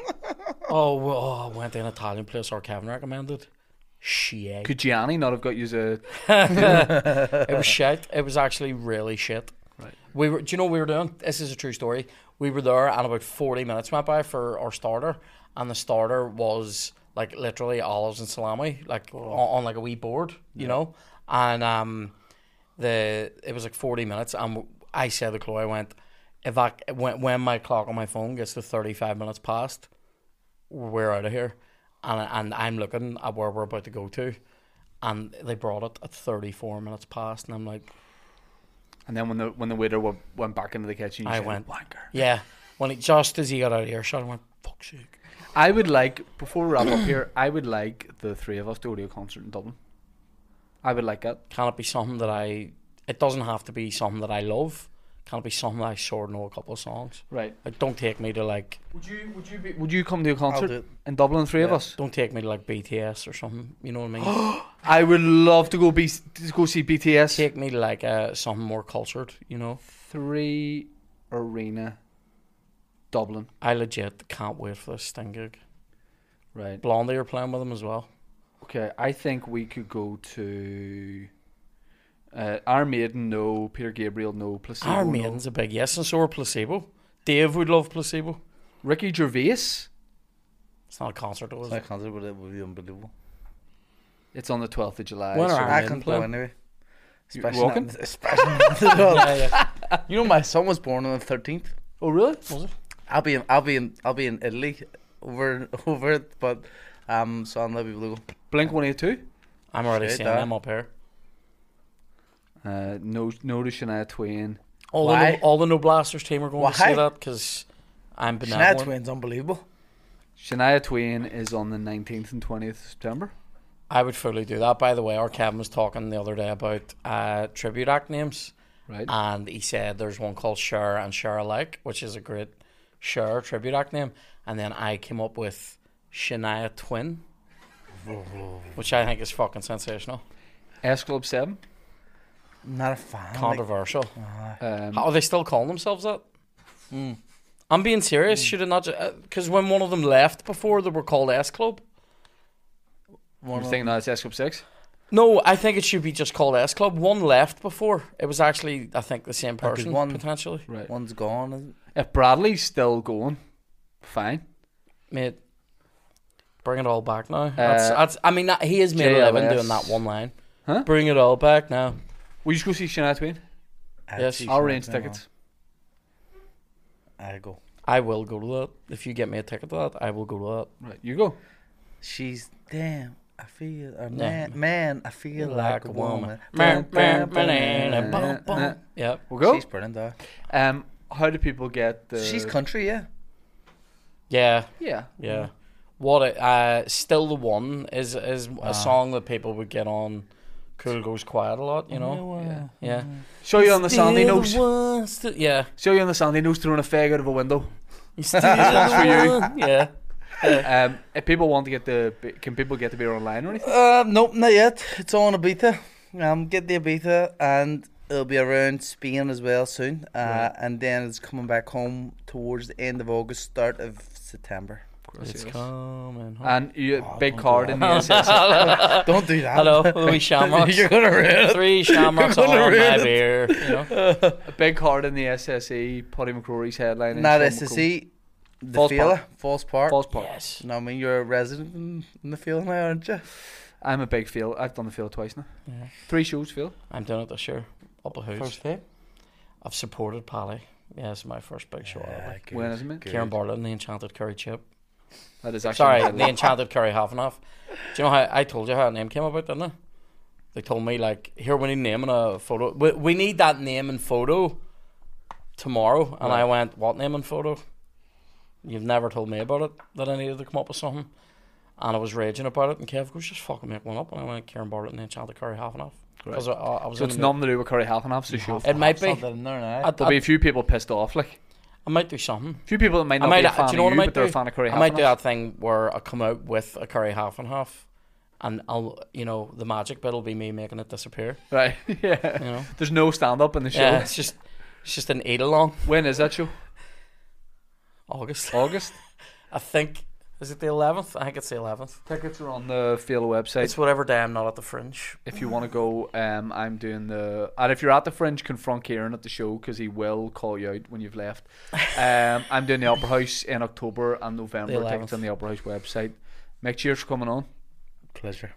[SPEAKER 2] I went to an Italian place our Kevin recommended. Shit.
[SPEAKER 1] Could Gianni not have got you a...
[SPEAKER 2] It was shit. It was actually really shit.
[SPEAKER 1] Right.
[SPEAKER 2] We were. Do you know what we were doing? This is a true story. We were there, and about 40 minutes went by for our starter, and the starter was like literally olives and salami, like on like a wee board, you know. And it was like 40 minutes, and I said to Chloe, I went, when my clock on my phone gets to 35 minutes past, we're out of here, and I'm looking at where we're about to go to, and they brought it at 34 minutes past, and I'm like.
[SPEAKER 1] And then when the waiter went back into the kitchen, you
[SPEAKER 2] I
[SPEAKER 1] said,
[SPEAKER 2] went,
[SPEAKER 1] wanker.
[SPEAKER 2] yeah. Just as he got out of earshot, I went, fuck's sake.
[SPEAKER 1] I would like, before we wrap up here, I would like the 3 of us to go to a concert in Dublin. I would like that.
[SPEAKER 2] Can it be something that it doesn't have to be something that I love. Can it be something that I sort of know a couple of songs?
[SPEAKER 1] Right.
[SPEAKER 2] Like, don't take me to like,
[SPEAKER 1] Would you come to a
[SPEAKER 3] do
[SPEAKER 1] concert
[SPEAKER 3] it.
[SPEAKER 1] in Dublin, 3 of
[SPEAKER 3] Yeah.
[SPEAKER 1] us?
[SPEAKER 2] don't take me to like BTS or something. You know what I mean?
[SPEAKER 1] I would love to go see BTS.
[SPEAKER 2] Take me to like something more cultured, you know.
[SPEAKER 1] 3 Arena, Dublin.
[SPEAKER 2] I legit can't wait for this Sting gig.
[SPEAKER 1] Right.
[SPEAKER 2] Blondie are playing with them as well.
[SPEAKER 1] Okay, I think we could go to Iron Maiden, no. Peter Gabriel, no. Placebo,
[SPEAKER 2] Iron
[SPEAKER 1] no.
[SPEAKER 2] Maiden's a big yes, and so are Placebo. Dave would love Placebo.
[SPEAKER 1] Ricky Gervais.
[SPEAKER 2] It's not a concert, though, is
[SPEAKER 3] It's not
[SPEAKER 2] it?
[SPEAKER 3] a concert, but it would be unbelievable.
[SPEAKER 1] It's on the 12th of July.
[SPEAKER 2] When are
[SPEAKER 1] so-
[SPEAKER 2] Iron
[SPEAKER 3] I
[SPEAKER 2] Maiden
[SPEAKER 3] can go
[SPEAKER 2] playing?
[SPEAKER 3] anyway.
[SPEAKER 1] You
[SPEAKER 3] Especially
[SPEAKER 1] walking?
[SPEAKER 2] Yeah.
[SPEAKER 3] You know, my son was born on the 13th.
[SPEAKER 1] Oh, really?
[SPEAKER 2] Was it?
[SPEAKER 3] I'll be in Italy over it, but so I'll never be able to go.
[SPEAKER 1] Blink 182.
[SPEAKER 2] I'm already
[SPEAKER 3] Shit,
[SPEAKER 2] seeing them up here.
[SPEAKER 1] No to Shania Twain.
[SPEAKER 3] Why?
[SPEAKER 2] All the No Blasters team are going to
[SPEAKER 3] Why?
[SPEAKER 2] see that because I'm
[SPEAKER 3] Shania
[SPEAKER 2] benevolent.
[SPEAKER 3] Twain's unbelievable.
[SPEAKER 1] Shania Twain is on the 19th and 20th of September.
[SPEAKER 2] I would fully do that. By the way, our Kevin was talking the other day about tribute act names,
[SPEAKER 1] Right.
[SPEAKER 2] and he said there's one called Cher and Cher Alike, which is a great Cher tribute act name. And then I came up with Shania Twin, which I think is fucking sensational.
[SPEAKER 1] S Club 7.
[SPEAKER 3] I'm not a fan.
[SPEAKER 2] Controversial.
[SPEAKER 1] Um,
[SPEAKER 2] Are they still calling themselves that?
[SPEAKER 3] Mm.
[SPEAKER 2] I'm being serious. Should it not? Because when one of them left before, they were called S Club.
[SPEAKER 1] you think now it's S Club 6?
[SPEAKER 2] No, I think it should be just called S Club. One left before. It was actually, I think, the same
[SPEAKER 3] Because
[SPEAKER 2] person
[SPEAKER 3] one-
[SPEAKER 2] potentially.
[SPEAKER 1] Right.
[SPEAKER 3] One's gone. Isn't it?
[SPEAKER 1] If Bradley's still going, fine.
[SPEAKER 2] Mate, bring it all back now. I mean, he has made a
[SPEAKER 1] JLS.
[SPEAKER 2] living doing that one line.
[SPEAKER 1] Huh?
[SPEAKER 2] Bring it all back now.
[SPEAKER 1] Will you just go see Shania Twain?
[SPEAKER 3] I'd
[SPEAKER 2] Yes.
[SPEAKER 3] see
[SPEAKER 1] I'll
[SPEAKER 3] Shania
[SPEAKER 1] arrange
[SPEAKER 3] Twain
[SPEAKER 1] tickets.
[SPEAKER 3] on. I'd go.
[SPEAKER 2] I will go to that. If you get me a ticket to that, I will go to that.
[SPEAKER 1] Right, you go.
[SPEAKER 3] She's damn. I feel a
[SPEAKER 2] Yeah.
[SPEAKER 3] man. I feel like a woman.
[SPEAKER 2] Yeah.
[SPEAKER 1] We'll go.
[SPEAKER 3] She's brilliant though.
[SPEAKER 1] How do people get the?
[SPEAKER 3] She's country, yeah.
[SPEAKER 2] Yeah.
[SPEAKER 1] Yeah.
[SPEAKER 2] Yeah. What Still the One is a song that people would get on Cool Goes Quiet a lot, you know? Yeah.
[SPEAKER 1] Show you on the Sandy nose.
[SPEAKER 2] Yeah.
[SPEAKER 1] Show you on the Sandy nose throwing a fag out of a window.
[SPEAKER 2] That's
[SPEAKER 1] for you.
[SPEAKER 2] Yeah.
[SPEAKER 1] If people want to get can people get the beer online or anything?
[SPEAKER 3] Nope, not yet. It's on Ibiza. Get the Ibiza, and it'll be around Spain as well soon.
[SPEAKER 1] Right.
[SPEAKER 3] And then it's coming back home towards the end of August, start of September.
[SPEAKER 2] It's coming home.
[SPEAKER 1] And you big
[SPEAKER 3] don't
[SPEAKER 1] card
[SPEAKER 3] do
[SPEAKER 1] in the SS.
[SPEAKER 3] Don't do that.
[SPEAKER 2] Hello, Louis Shamrocks.
[SPEAKER 3] You're gonna ruin it.
[SPEAKER 2] 3 Shamrocks
[SPEAKER 3] You're
[SPEAKER 2] on
[SPEAKER 3] gonna
[SPEAKER 2] my
[SPEAKER 3] ruin it.
[SPEAKER 2] beer. You know?
[SPEAKER 1] A big card in the SSE. Paddy McCrory's headline.
[SPEAKER 3] Not SSE. The
[SPEAKER 1] Falls
[SPEAKER 3] Fela,
[SPEAKER 1] Park.
[SPEAKER 3] Falls Park.
[SPEAKER 1] Falls Park.
[SPEAKER 2] Yes.
[SPEAKER 3] No, I mean you're a resident in the field now, aren't you?
[SPEAKER 1] I'm a big field. I've done the field twice now.
[SPEAKER 2] Yeah.
[SPEAKER 1] 3 shows field.
[SPEAKER 2] I'm doing it this year. Up a hoose.
[SPEAKER 3] First day.
[SPEAKER 2] I've supported Pally. Yeah, it's my first big show ever.
[SPEAKER 1] When is it?
[SPEAKER 2] Kieran Bartlett and the Enchanted Curry Chip.
[SPEAKER 1] That is actually.
[SPEAKER 2] Sorry,
[SPEAKER 1] my
[SPEAKER 2] the
[SPEAKER 1] title.
[SPEAKER 2] Enchanted Curry Half and Half. Do you know how I told you how that name came about, didn't I? They told me, like, here we need a name and a photo. We need that name and photo tomorrow. And
[SPEAKER 1] Right.
[SPEAKER 2] I went, what name and photo? You've never told me about it, that I needed to come up with something. And I was raging about it. And Kev goes, just fucking make one up. And I went, Kieran Bartlett and the Enchanted Curry Half and Half. Because I was
[SPEAKER 1] So
[SPEAKER 2] in
[SPEAKER 1] it's
[SPEAKER 2] the
[SPEAKER 1] nothing to do with Curry half and half. So show.
[SPEAKER 2] It might be.
[SPEAKER 3] Something in there now.
[SPEAKER 1] There'll be a few people pissed off. Like
[SPEAKER 2] I might do something.
[SPEAKER 1] a few people that might
[SPEAKER 2] I
[SPEAKER 1] not
[SPEAKER 2] might,
[SPEAKER 1] be a fan
[SPEAKER 2] do you know
[SPEAKER 1] of
[SPEAKER 2] what I
[SPEAKER 1] you,
[SPEAKER 2] might
[SPEAKER 1] but they're
[SPEAKER 2] do?
[SPEAKER 1] a fan of Curry
[SPEAKER 2] I
[SPEAKER 1] half
[SPEAKER 2] might
[SPEAKER 1] and
[SPEAKER 2] do
[SPEAKER 1] half.
[SPEAKER 2] that thing where I come out with a curry half and half, and I'll, the magic bit will be me making it disappear.
[SPEAKER 1] Right. Yeah.
[SPEAKER 2] You know,
[SPEAKER 1] There's no stand up in the show.
[SPEAKER 2] yeah, it's just an eat along.
[SPEAKER 1] When is that show?
[SPEAKER 2] August,
[SPEAKER 1] August.
[SPEAKER 2] I think. Is it the 11th? I think it's the 11th.
[SPEAKER 1] Tickets are on the Feel website.
[SPEAKER 2] It's whatever day I'm not at the Fringe.
[SPEAKER 1] If you want to go, I'm doing the. And if you're at the Fringe, confront Kieran at the show because he will call you out when you've left. I'm doing the Opera House in October and November.
[SPEAKER 2] The 11th.
[SPEAKER 1] Tickets on the Opera House website. Make cheers for coming on.
[SPEAKER 3] Pleasure.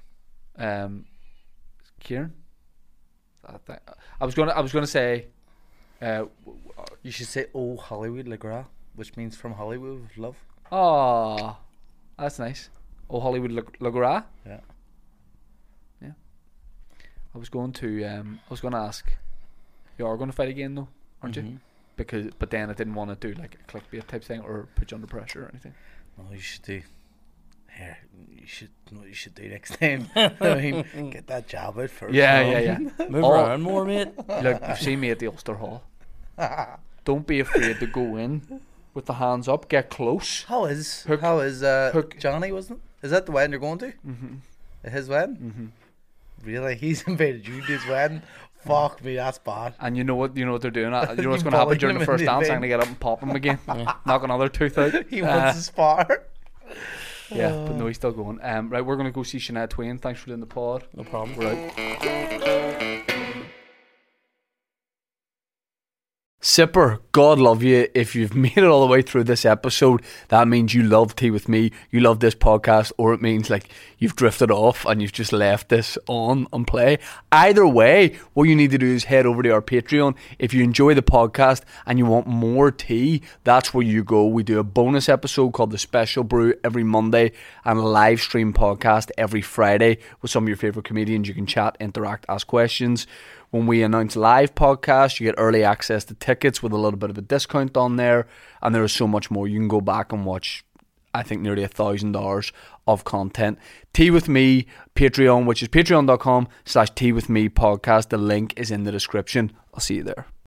[SPEAKER 1] Kieran. I was gonna say.
[SPEAKER 3] You should say, "Oh Hollywood Le Gras," which means from Hollywood with love.
[SPEAKER 1] Oh, that's nice. Oh, Hollywood Le Gras.
[SPEAKER 3] Yeah.
[SPEAKER 1] Yeah. I was going to ask. You are going to fight again, though, aren't you? But then I didn't want to do like a clickbait type thing or put you under pressure or anything.
[SPEAKER 3] No, you should do. Here, you should know what you should do next time. I mean, get that job out first.
[SPEAKER 1] Yeah.
[SPEAKER 2] Move
[SPEAKER 1] Oh.
[SPEAKER 2] around more, mate.
[SPEAKER 1] Look, you've seen me at the Ulster Hall. Don't be afraid to go in with the hands up. Get close.
[SPEAKER 3] How is
[SPEAKER 1] Hook.
[SPEAKER 3] how is
[SPEAKER 1] Hook.
[SPEAKER 3] Johnny? Wasn't it? Is that the wedding you're going to?
[SPEAKER 1] Mm-hmm.
[SPEAKER 3] His wedding?
[SPEAKER 1] Mm-hmm.
[SPEAKER 3] Really? He's invited you to his wedding? Fuck me, that's bad.
[SPEAKER 1] And you know what they're doing? You know what's going to happen during the first dance? I'm going to get up and pop him again. Knock another tooth out.
[SPEAKER 3] He wants to spar.
[SPEAKER 1] Yeah, but no, he's still going. Right, we're going to go see Shania Twain. Thanks for doing the pod.
[SPEAKER 2] No problem.
[SPEAKER 1] We're out. Sipper, God love you. If you've made it all the way through this episode, that means you love Tea With Me, you love this podcast, or it means like you've drifted off and you've just left this on and play. Either way, what you need to do is head over to our Patreon. If you enjoy the podcast and you want more tea, that's where you go. We do a bonus episode called The Special Brew every Monday and a live stream podcast every Friday with some of your favourite comedians. You can chat, interact, ask questions. When we announce live podcasts, you get early access to tickets with a little bit of a discount on there, and there is so much more. You can go back and watch, I think, nearly 1,000 hours of content. Tea With Me Patreon, which is patreon.com/Tea With Me podcast. The link is in the description. I'll see you there.